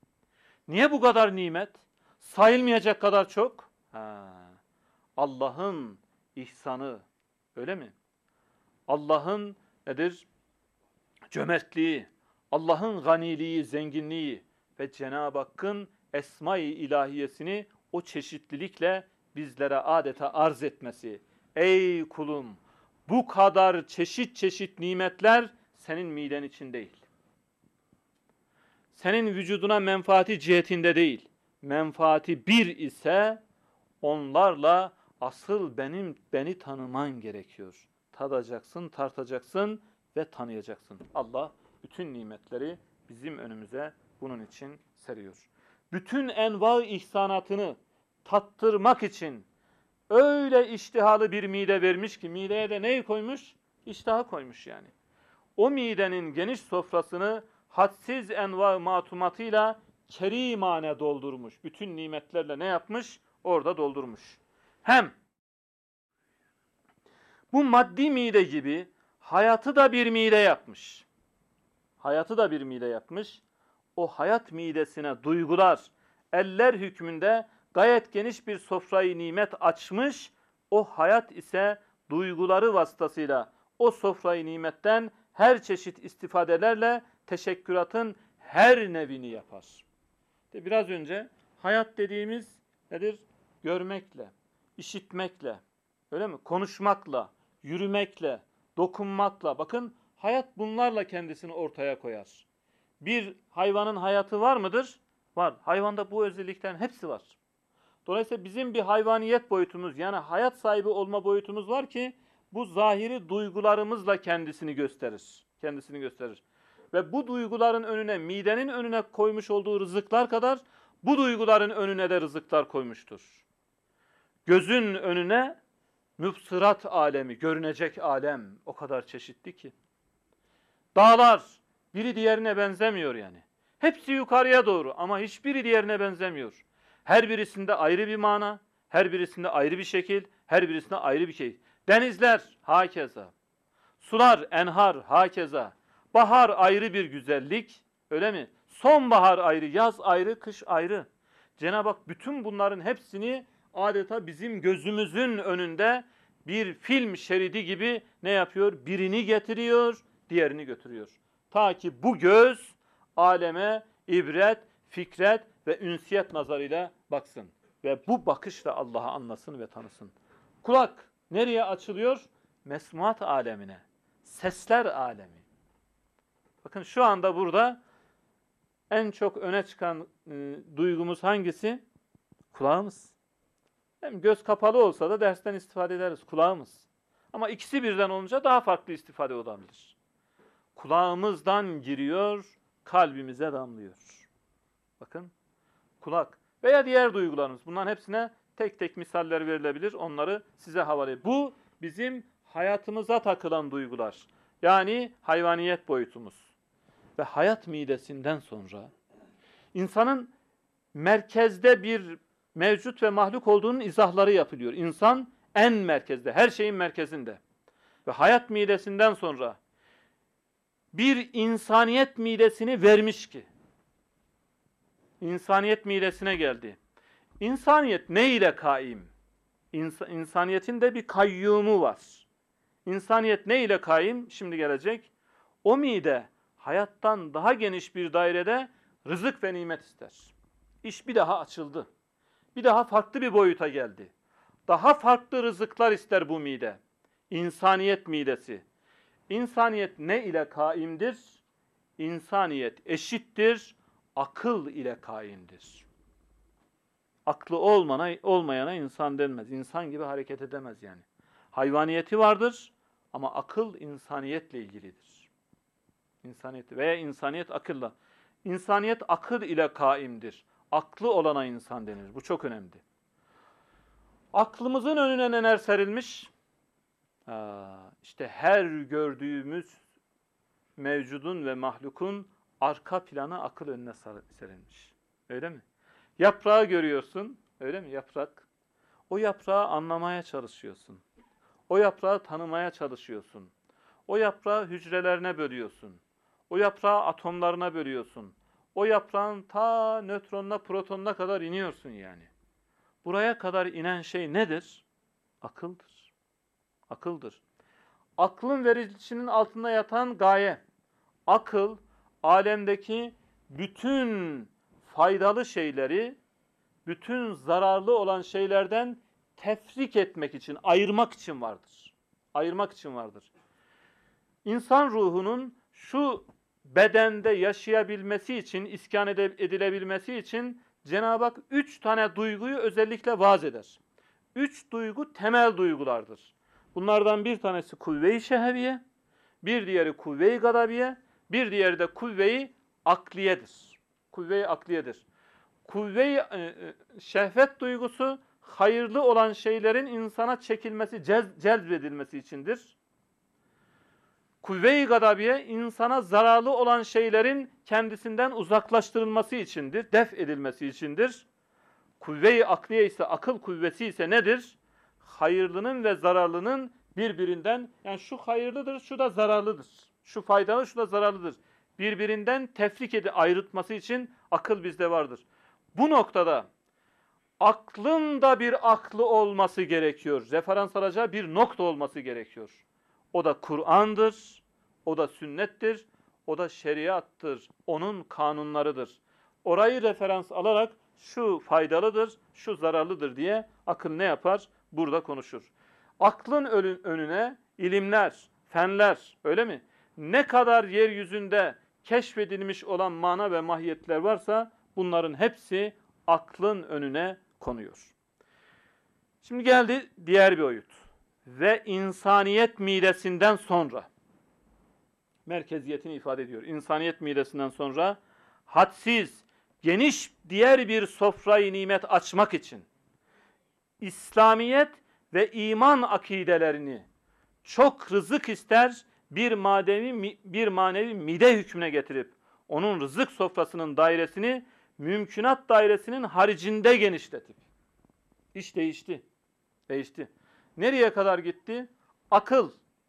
Niye bu kadar nimet? Sayılmayacak kadar çok. Ha, Allah'ın ihsanı, öyle mi? Allah'ın nedir? Cömertliği, Allah'ın ganiliği, zenginliği ve Cenab-ı Hakk'ın esma-i ilahiyesini o çeşitlilikle bizlere adeta arz etmesi. Ey kulum, bu kadar çeşit çeşit nimetler senin miden için değil. Senin vücuduna menfaati cihetinde değil. Menfaati bir ise onlarla asıl benim beni tanıman gerekiyor. Tadacaksın, tartacaksın ve tanıyacaksın. Allah bütün nimetleri bizim önümüze bunun için seriyor. Bütün enva ihsanatını tattırmak için öyle iştihalı bir mide vermiş ki, mideye de neyi koymuş? İştahı koymuş yani. O midenin geniş sofrasını hadsiz enva matumatıyla kerimane doldurmuş. Bütün nimetlerle ne yapmış? Orada doldurmuş. Hem bu maddi mide gibi hayatı da bir mide yapmış. Hayatı da bir mide yapmış. O hayat midesine duygular, eller hükmünde gayet geniş bir sofrayı nimet açmış. O hayat ise duyguları vasıtasıyla o sofrayı nimetten her çeşit istifadelerle teşekküratın her nevini yapar. Biraz önce hayat dediğimiz nedir? Görmekle, işitmekle, öyle mi? Konuşmakla, yürümekle, dokunmakla. Bakın hayat bunlarla kendisini ortaya koyar. Bir hayvanın hayatı var mıdır? Var. Hayvanda bu özelliklerin hepsi var. Dolayısıyla bizim bir hayvaniyet boyutumuz, yani hayat sahibi olma boyutumuz var ki bu zahiri duygularımızla kendisini gösterir. Kendisini gösterir. Ve bu duyguların önüne, midenin önüne koymuş olduğu rızıklar kadar bu duyguların önüne de rızıklar koymuştur. Gözün önüne mübsırat alemi, görünecek alem o kadar çeşitli ki. Dağlar biri diğerine benzemiyor yani. Hepsi yukarıya doğru ama hiçbiri diğerine benzemiyor. Her birisinde ayrı bir mana, her birisinde ayrı bir şekil, her birisinde ayrı bir şey. Denizler hakeza. Sular, enhar hakeza. Bahar ayrı bir güzellik, öyle mi? Sonbahar ayrı, yaz ayrı, kış ayrı. Cenab-ı Hak bütün bunların hepsini adeta bizim gözümüzün önünde bir film şeridi gibi ne yapıyor? Birini getiriyor, diğerini götürüyor. Ta ki bu göz aleme ibret, fikret ve ünsiyet nazarıyla baksın. Ve bu bakışla Allah'ı anlasın ve tanısın. Kulak nereye açılıyor? Mesmuat alemine, sesler alemi. Bakın şu anda burada en çok öne çıkan e, duygumuz hangisi? Kulağımız. Hem göz kapalı olsa da dersten istifade ederiz. Kulağımız. Ama ikisi birden olunca daha farklı istifade olabilir. Kulağımızdan giriyor, kalbimize damlıyor. Bakın, kulak veya diğer duygularımız. Bunların hepsine tek tek misaller verilebilir. Onları size havale. Bu bizim hayatımıza takılan duygular. Yani hayvaniyet boyutumuz. Ve hayat midesinden sonra insanın merkezde bir mevcut ve mahluk olduğunun izahları yapılıyor. İnsan en merkezde, her şeyin merkezinde. Ve hayat midesinden sonra bir insaniyet midesini vermiş ki, insaniyet midesine geldi. İnsaniyet ne ile kaim? İns insaniyetin de bir kayyumu var. İnsaniyet ne ile kaim? Şimdi gelecek. O mide hayattan daha geniş bir dairede rızık ve nimet ister. İş bir daha açıldı. Bir daha farklı bir boyuta geldi. Daha farklı rızıklar ister bu mide. İnsaniyet midesi. İnsaniyet ne ile kaimdir? İnsaniyet eşittir, akıl ile kaimdir. Aklı olmana, olmayana insan denmez. İnsan gibi hareket edemez yani. Hayvaniyeti vardır ama akıl insaniyetle ilgilidir. İnsaniyet veya insaniyet akılla. İnsaniyet akıl ile kaimdir. Aklı olana insan denir. Bu çok önemli. Aklımızın önüne neler serilmiş? Aa, işte her gördüğümüz mevcudun ve mahlukun arka planı akıl önüne serilmiş. Öyle mi? Yaprağı görüyorsun. Öyle mi? Yaprak. O yaprağı anlamaya çalışıyorsun. O yaprağı tanımaya çalışıyorsun. O yaprağı hücrelerine bölüyorsun. O yaprağı atomlarına bölüyorsun. O yaprağın ta nötronuna, protonuna kadar iniyorsun yani. Buraya kadar inen şey nedir? Akıldır. Akıldır. Aklın verilişinin altında yatan gaye. Akıl, alemdeki bütün faydalı şeyleri, bütün zararlı olan şeylerden tefrik etmek için, ayırmak için vardır. Ayırmak için vardır. İnsan ruhunun şu bedende yaşayabilmesi için, iskan edilebilmesi için Cenab-ı Hak üç tane duyguyu özellikle vaaz eder. Üç duygu temel duygulardır. Bunlardan bir tanesi kuvve-i şehviye, bir diğeri kuvve-i gadabiye, bir diğeri de kuvve-i akliyedir. Kuvve-i akliyedir. Kuvve-i e, şehvet duygusu hayırlı olan şeylerin insana çekilmesi, cez, celbedilmesi içindir. Kuvve-i gadabiye insana zararlı olan şeylerin kendisinden uzaklaştırılması içindir, def edilmesi içindir. Kuvve-i akliye ise, akıl kuvvesi ise nedir? Hayırlının ve zararlının birbirinden, yani şu hayırlıdır, şu da zararlıdır. Şu faydalı, şu da zararlıdır. Birbirinden tefrik edip ayrıtması için akıl bizde vardır. Bu noktada aklın da bir aklı olması gerekiyor. Referans alacağı bir nokta olması gerekiyor. O da Kur'an'dır, o da sünnettir, o da şeriattır, onun kanunlarıdır. Orayı referans alarak şu faydalıdır, şu zararlıdır diye akıl ne yapar? Burada konuşur. Aklın önüne ilimler, fenler, öyle mi? Ne kadar yeryüzünde keşfedilmiş olan mana ve mahiyetler varsa bunların hepsi aklın önüne konuyor. Şimdi geldi diğer bir boyut. Ve insaniyet midesinden sonra, merkeziyetini ifade ediyor. İnsaniyet midesinden sonra hadsiz, geniş diğer bir sofrayı nimet açmak için İslamiyet ve iman akidelerini çok rızık ister bir manevi, bir manevi mide hükmüne getirip onun rızık sofrasının dairesini mümkünat dairesinin haricinde genişletip iş değişti. Değişti. Nereye kadar gitti? Akıl.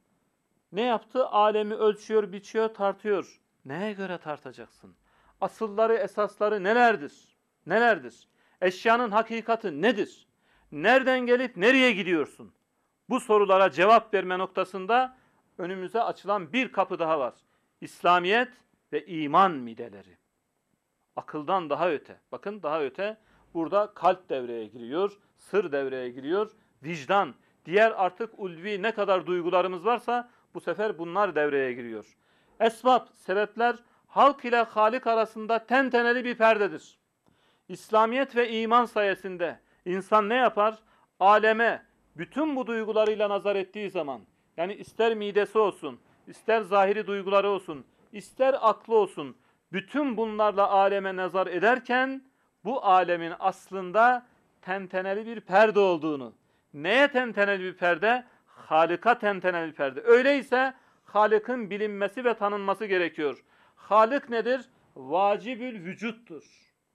Ne yaptı? Alemi ölçüyor, biçiyor, tartıyor. Neye göre tartacaksın? Asılları, esasları nelerdir? Nelerdir? Eşyanın hakikati nedir? Nereden gelip nereye gidiyorsun? Bu sorulara cevap verme noktasında önümüze açılan bir kapı daha var. İslamiyet ve iman mideleri. Akıldan daha öte. Bakın daha öte. Burada kalp devreye giriyor, sır devreye giriyor, vicdan. Diğer artık ulvi ne kadar duygularımız varsa bu sefer bunlar devreye giriyor. Esbab, sebepler halk ile Halik arasında tenteneli bir perdedir. İslamiyet ve iman sayesinde insan ne yapar? Aleme bütün bu duygularıyla nazar ettiği zaman, yani ister midesi olsun, ister zahiri duyguları olsun, ister aklı olsun, bütün bunlarla aleme nazar ederken bu alemin aslında tenteneli bir perde olduğunu, neye tenteneli bir perde? Halık'a tenteneli bir perde. Öyleyse Halık'ın bilinmesi ve tanınması gerekiyor. Halık nedir? Vacibül vücuttur.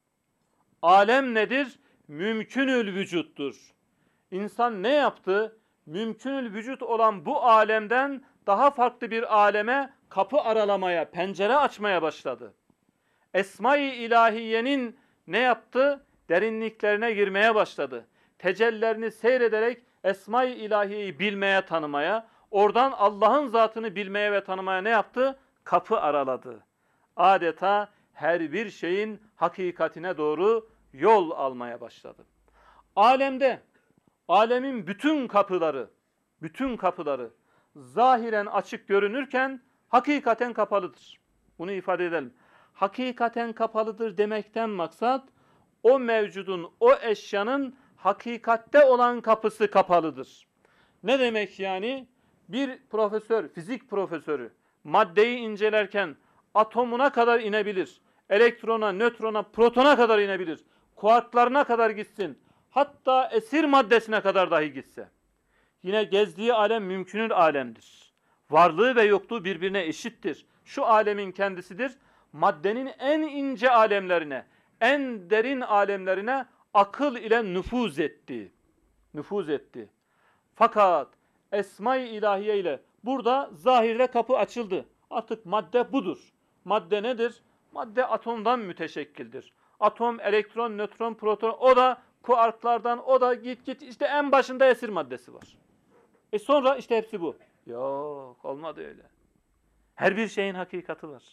Alem nedir? Mümkünül vücuttur. İnsan ne yaptı? Mümkünül vücut olan bu alemden daha farklı bir aleme kapı aralamaya, pencere açmaya başladı. Esma-i ilahiyenin ne yaptı? Derinliklerine girmeye başladı. Tecellilerini seyrederek Esma-i ilahiyeyi bilmeye, tanımaya, oradan Allah'ın zatını bilmeye ve tanımaya ne yaptı? Kapı araladı. Adeta her bir şeyin hakikatine doğru yol almaya başladı. Alemde, alemin bütün kapıları, bütün kapıları zahiren açık görünürken hakikaten kapalıdır. Bunu ifade edelim. Hakikaten kapalıdır demekten maksat, o mevcudun, o eşyanın hakikatte olan kapısı kapalıdır. Ne demek yani? Bir profesör, fizik profesörü maddeyi incelerken atomuna kadar inebilir. Elektrona, nötrona, protona kadar inebilir. Kuarklarına kadar gitsin. Hatta esir maddesine kadar dahi gitse. Yine gezdiği alem mümkünül alemdir. Varlığı ve yokluğu birbirine eşittir. Şu alemin kendisidir. Maddenin en ince alemlerine, en derin alemlerine akıl ile nüfuz etti. Nüfuz etti. Fakat Esma-i İlahiye ile burada zahirde kapı açıldı. Artık madde budur. Madde nedir? Madde atomdan müteşekkildir. Atom, elektron, nötron, proton, o da kuarklardan, o da git git işte en başında esir maddesi var. E sonra işte hepsi bu. Yok, olmadı öyle. Her bir şeyin hakikati var.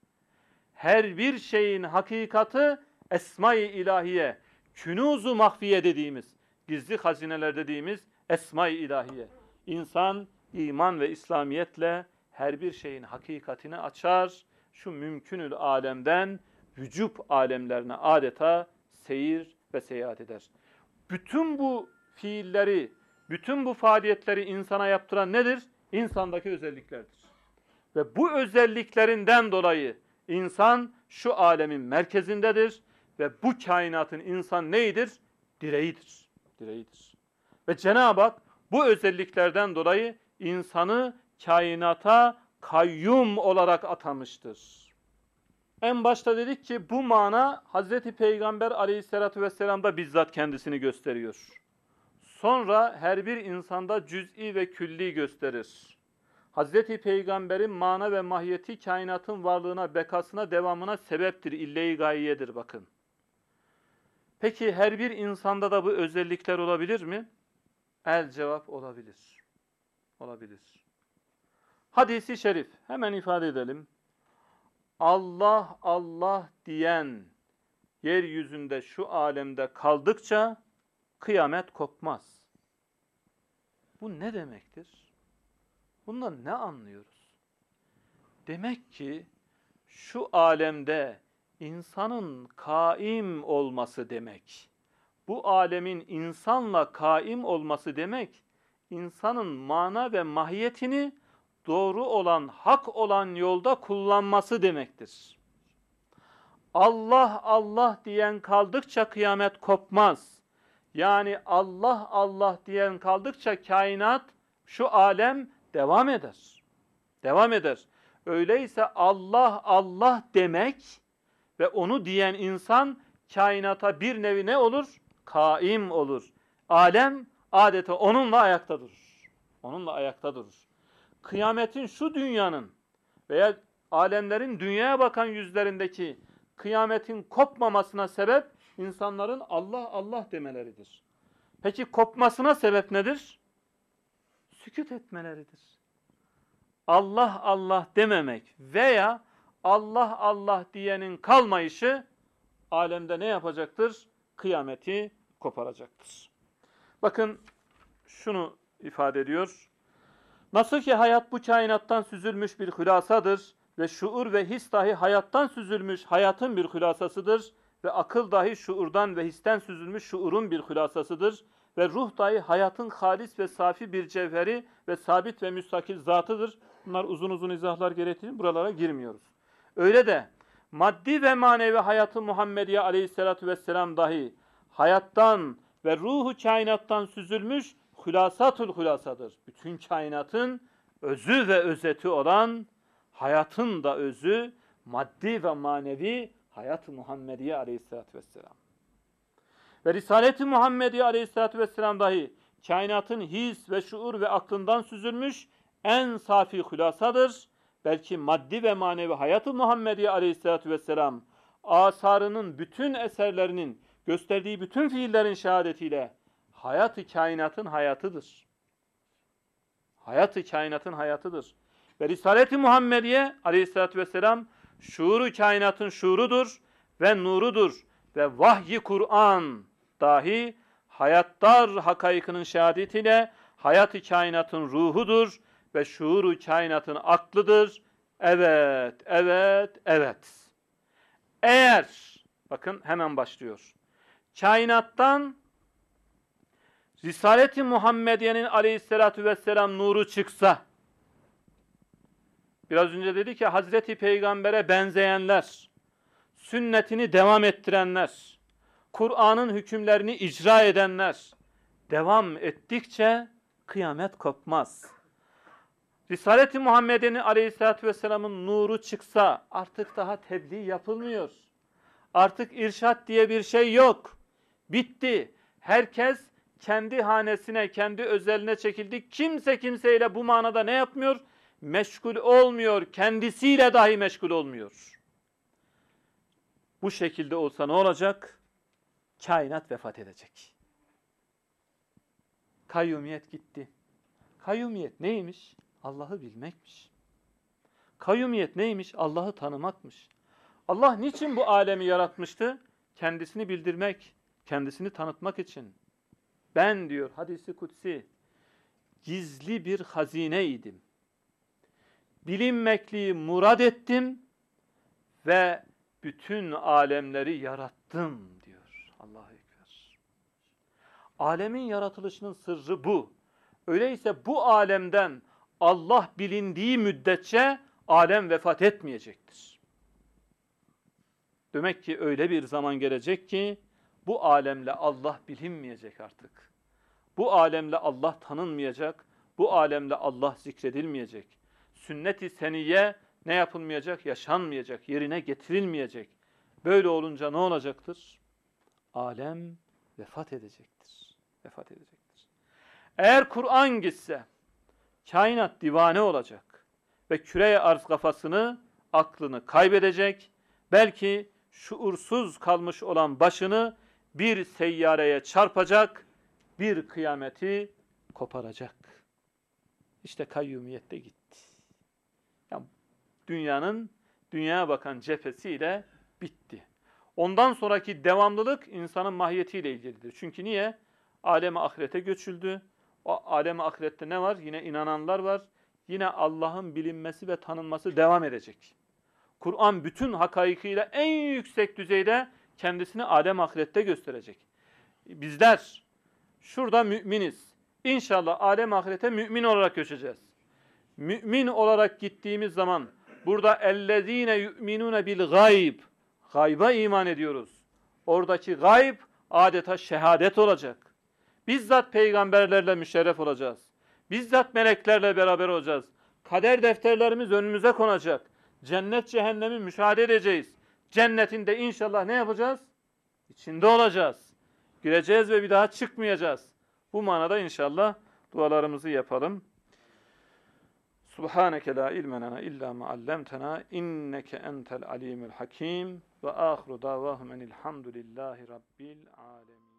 Her bir şeyin hakikati esma-i ilahiye, künûz-u mahfiye dediğimiz, gizli hazineler dediğimiz esma-i ilahiye. İnsan iman ve İslamiyetle her bir şeyin hakikatini açar, şu mümkünül alemden vücub alemlerine adeta seyir ve seyahat eder. Bütün bu fiilleri, bütün bu faaliyetleri insana yaptıran nedir? İnsandaki özelliklerdir. Ve bu özelliklerinden dolayı insan şu alemin merkezindedir ve bu kainatın insan neyidir? Direğidir. Direğidir. Ve Cenab-ı Hak bu özelliklerden dolayı insanı kainata kayyum olarak atamıştır. En başta dedik ki bu mana Hazreti Peygamber aleyhissalatü vesselam'da bizzat kendisini gösteriyor. Sonra her bir insanda cüz'i ve külli gösterir. Hazreti Peygamber'in mana ve mahiyeti kainatın varlığına, bekasına, devamına sebeptir, ille-i gayiyedir bakın. Peki her bir insanda da bu özellikler olabilir mi? El cevap olabilir. Olabilir. Hadis-i şerif hemen ifade edelim. Allah Allah diyen yeryüzünde şu alemde kaldıkça kıyamet kopmaz. Bu ne demektir? Bundan ne anlıyoruz? Demek ki şu alemde insanın kaim olması demek. Bu alemin insanla kaim olması demek, insanın mana ve mahiyetini doğru olan, hak olan yolda kullanması demektir. Allah Allah diyen kaldıkça kıyamet kopmaz. Yani Allah Allah diyen kaldıkça kainat, şu alem devam eder. Devam eder. Öyleyse Allah Allah demek ve onu diyen insan kainata bir nevi ne olur? Kaim olur. Alem adeta onunla ayakta durur. Onunla ayakta durur. Kıyametin şu dünyanın veya alemlerin dünyaya bakan yüzlerindeki kıyametin kopmamasına sebep insanların Allah Allah demeleridir. Peki kopmasına sebep nedir? Sükût etmeleridir. Allah Allah dememek veya Allah Allah diyenin kalmayışı alemde ne yapacaktır? Kıyameti koparacaktır. Bakın şunu ifade ediyor. Nasıl ki hayat bu kainattan süzülmüş bir hülasadır ve şuur ve his dahi hayattan süzülmüş hayatın bir hülasasıdır ve akıl dahi şuurdan ve histen süzülmüş şuurun bir hülasasıdır ve ruh dahi hayatın halis ve safi bir cevheri ve sabit ve müstakil zatıdır. Bunlar uzun uzun izahlar gerektiğini buralara girmiyoruz. Öyle de maddi ve manevi hayatı Muhammediye aleyhissalatü vesselam dahi hayattan ve ruhu kainattan süzülmüş hülasatul hülasadır. Bütün kainatın özü ve özeti olan hayatın da özü maddi ve manevi hayat-ı Muhammediye aleyhissalatü vesselam. Ve Risalet-i Muhammediye aleyhissalatü vesselam dahi kainatın his ve şuur ve aklından süzülmüş en safi hülasadır. Belki maddi ve manevi hayat-ı Muhammediye aleyhissalatü vesselam asarının bütün eserlerinin gösterdiği bütün fiillerin şehadetiyle hayat-ı kainatın hayatıdır. Hayat-ı kainatın hayatıdır. Ve Risalet-i Muhammediye aleyhissalatü vesselam şuuru kainatın şuurudur ve nurudur. Ve vahyi Kur'an dahi hayattar hakaikinin şehadetiyle hayat-ı kainatın ruhudur ve şuuru kainatın aklıdır. Evet, evet, evet. Eğer, bakın hemen başlıyor. Kainattan Risalet-i Muhammediye'nin aleyhissalatü vesselam nuru çıksa, biraz önce dedi ki Hazreti Peygamber'e benzeyenler, sünnetini devam ettirenler, Kur'an'ın hükümlerini icra edenler devam ettikçe kıyamet kopmaz. Risalet-i Muhammediye'nin aleyhissalatü vesselamın nuru çıksa artık daha tebliğ yapılmıyor. Artık irşat diye bir şey yok. Bitti. Herkes kendi hanesine, kendi özeline çekildi. Kimse kimseyle bu manada ne yapmıyor? Meşgul olmuyor. Kendisiyle dahi meşgul olmuyor. Bu şekilde olsa ne olacak? Kainat vefat edecek. Kayyumiyet gitti. Kayyumiyet neymiş? Allah'ı bilmekmiş. Kayyumiyet neymiş? Allah'ı tanımakmış. Allah niçin bu alemi yaratmıştı? Kendisini bildirmek, kendisini tanıtmak için. Ben diyor hadisi kutsi, gizli bir hazineydim. Bilinmekliği murad ettim ve bütün alemleri yarattım diyor. Allahu Ekber. Alemin yaratılışının sırrı bu. Öyleyse bu alemden Allah bilindiği müddetçe alem vefat etmeyecektir. Demek ki öyle bir zaman gelecek ki bu alemle Allah bilinmeyecek artık. Bu alemle Allah tanınmayacak, bu alemle Allah zikredilmeyecek. Sünnet-i seniyye ne yapılmayacak? Yaşanmayacak, yerine getirilmeyecek. Böyle olunca ne olacaktır? Alem vefat edecektir. Vefat edecektir. Eğer Kur'an gitse, kainat divane olacak ve küre-i arz kafasını, aklını kaybedecek, belki şuursuz kalmış olan başını bir seyyareye çarpacak, bir kıyameti koparacak. İşte kayyumiyet de gitti. Yani dünyanın dünyaya bakan cephesiyle bitti. Ondan sonraki devamlılık insanın mahiyetiyle ilgilidir. Çünkü niye? Alem-i ahirete göçüldü. O alem-i ahirette ne var? Yine inananlar var. Yine Allah'ın bilinmesi ve tanınması devam edecek. Kur'an bütün hakaikıyla en yüksek düzeyde kendisini alem-i ahirette gösterecek. Bizler şurada müminiz. İnşallah alem-i ahirete mümin olarak göçeceğiz. Mümin olarak gittiğimiz zaman burada ellezine yu'minune bil gayb, gayba iman ediyoruz. Oradaki gayb adeta şehadet olacak. Bizzat peygamberlerle müşerref olacağız. Bizzat meleklerle beraber olacağız. Kader defterlerimiz önümüze konacak. Cennet cehennemi müşahede edeceğiz. Cennetinde inşallah ne yapacağız? İçinde olacağız. Gireceğiz ve bir daha çıkmayacağız. Bu manada inşallah dualarımızı yapalım. Subhaneke la ilme lena illa ma allamtena inneke entel alimul hakim ve ahiru davahum enilhamdülillahi rabbil alemin.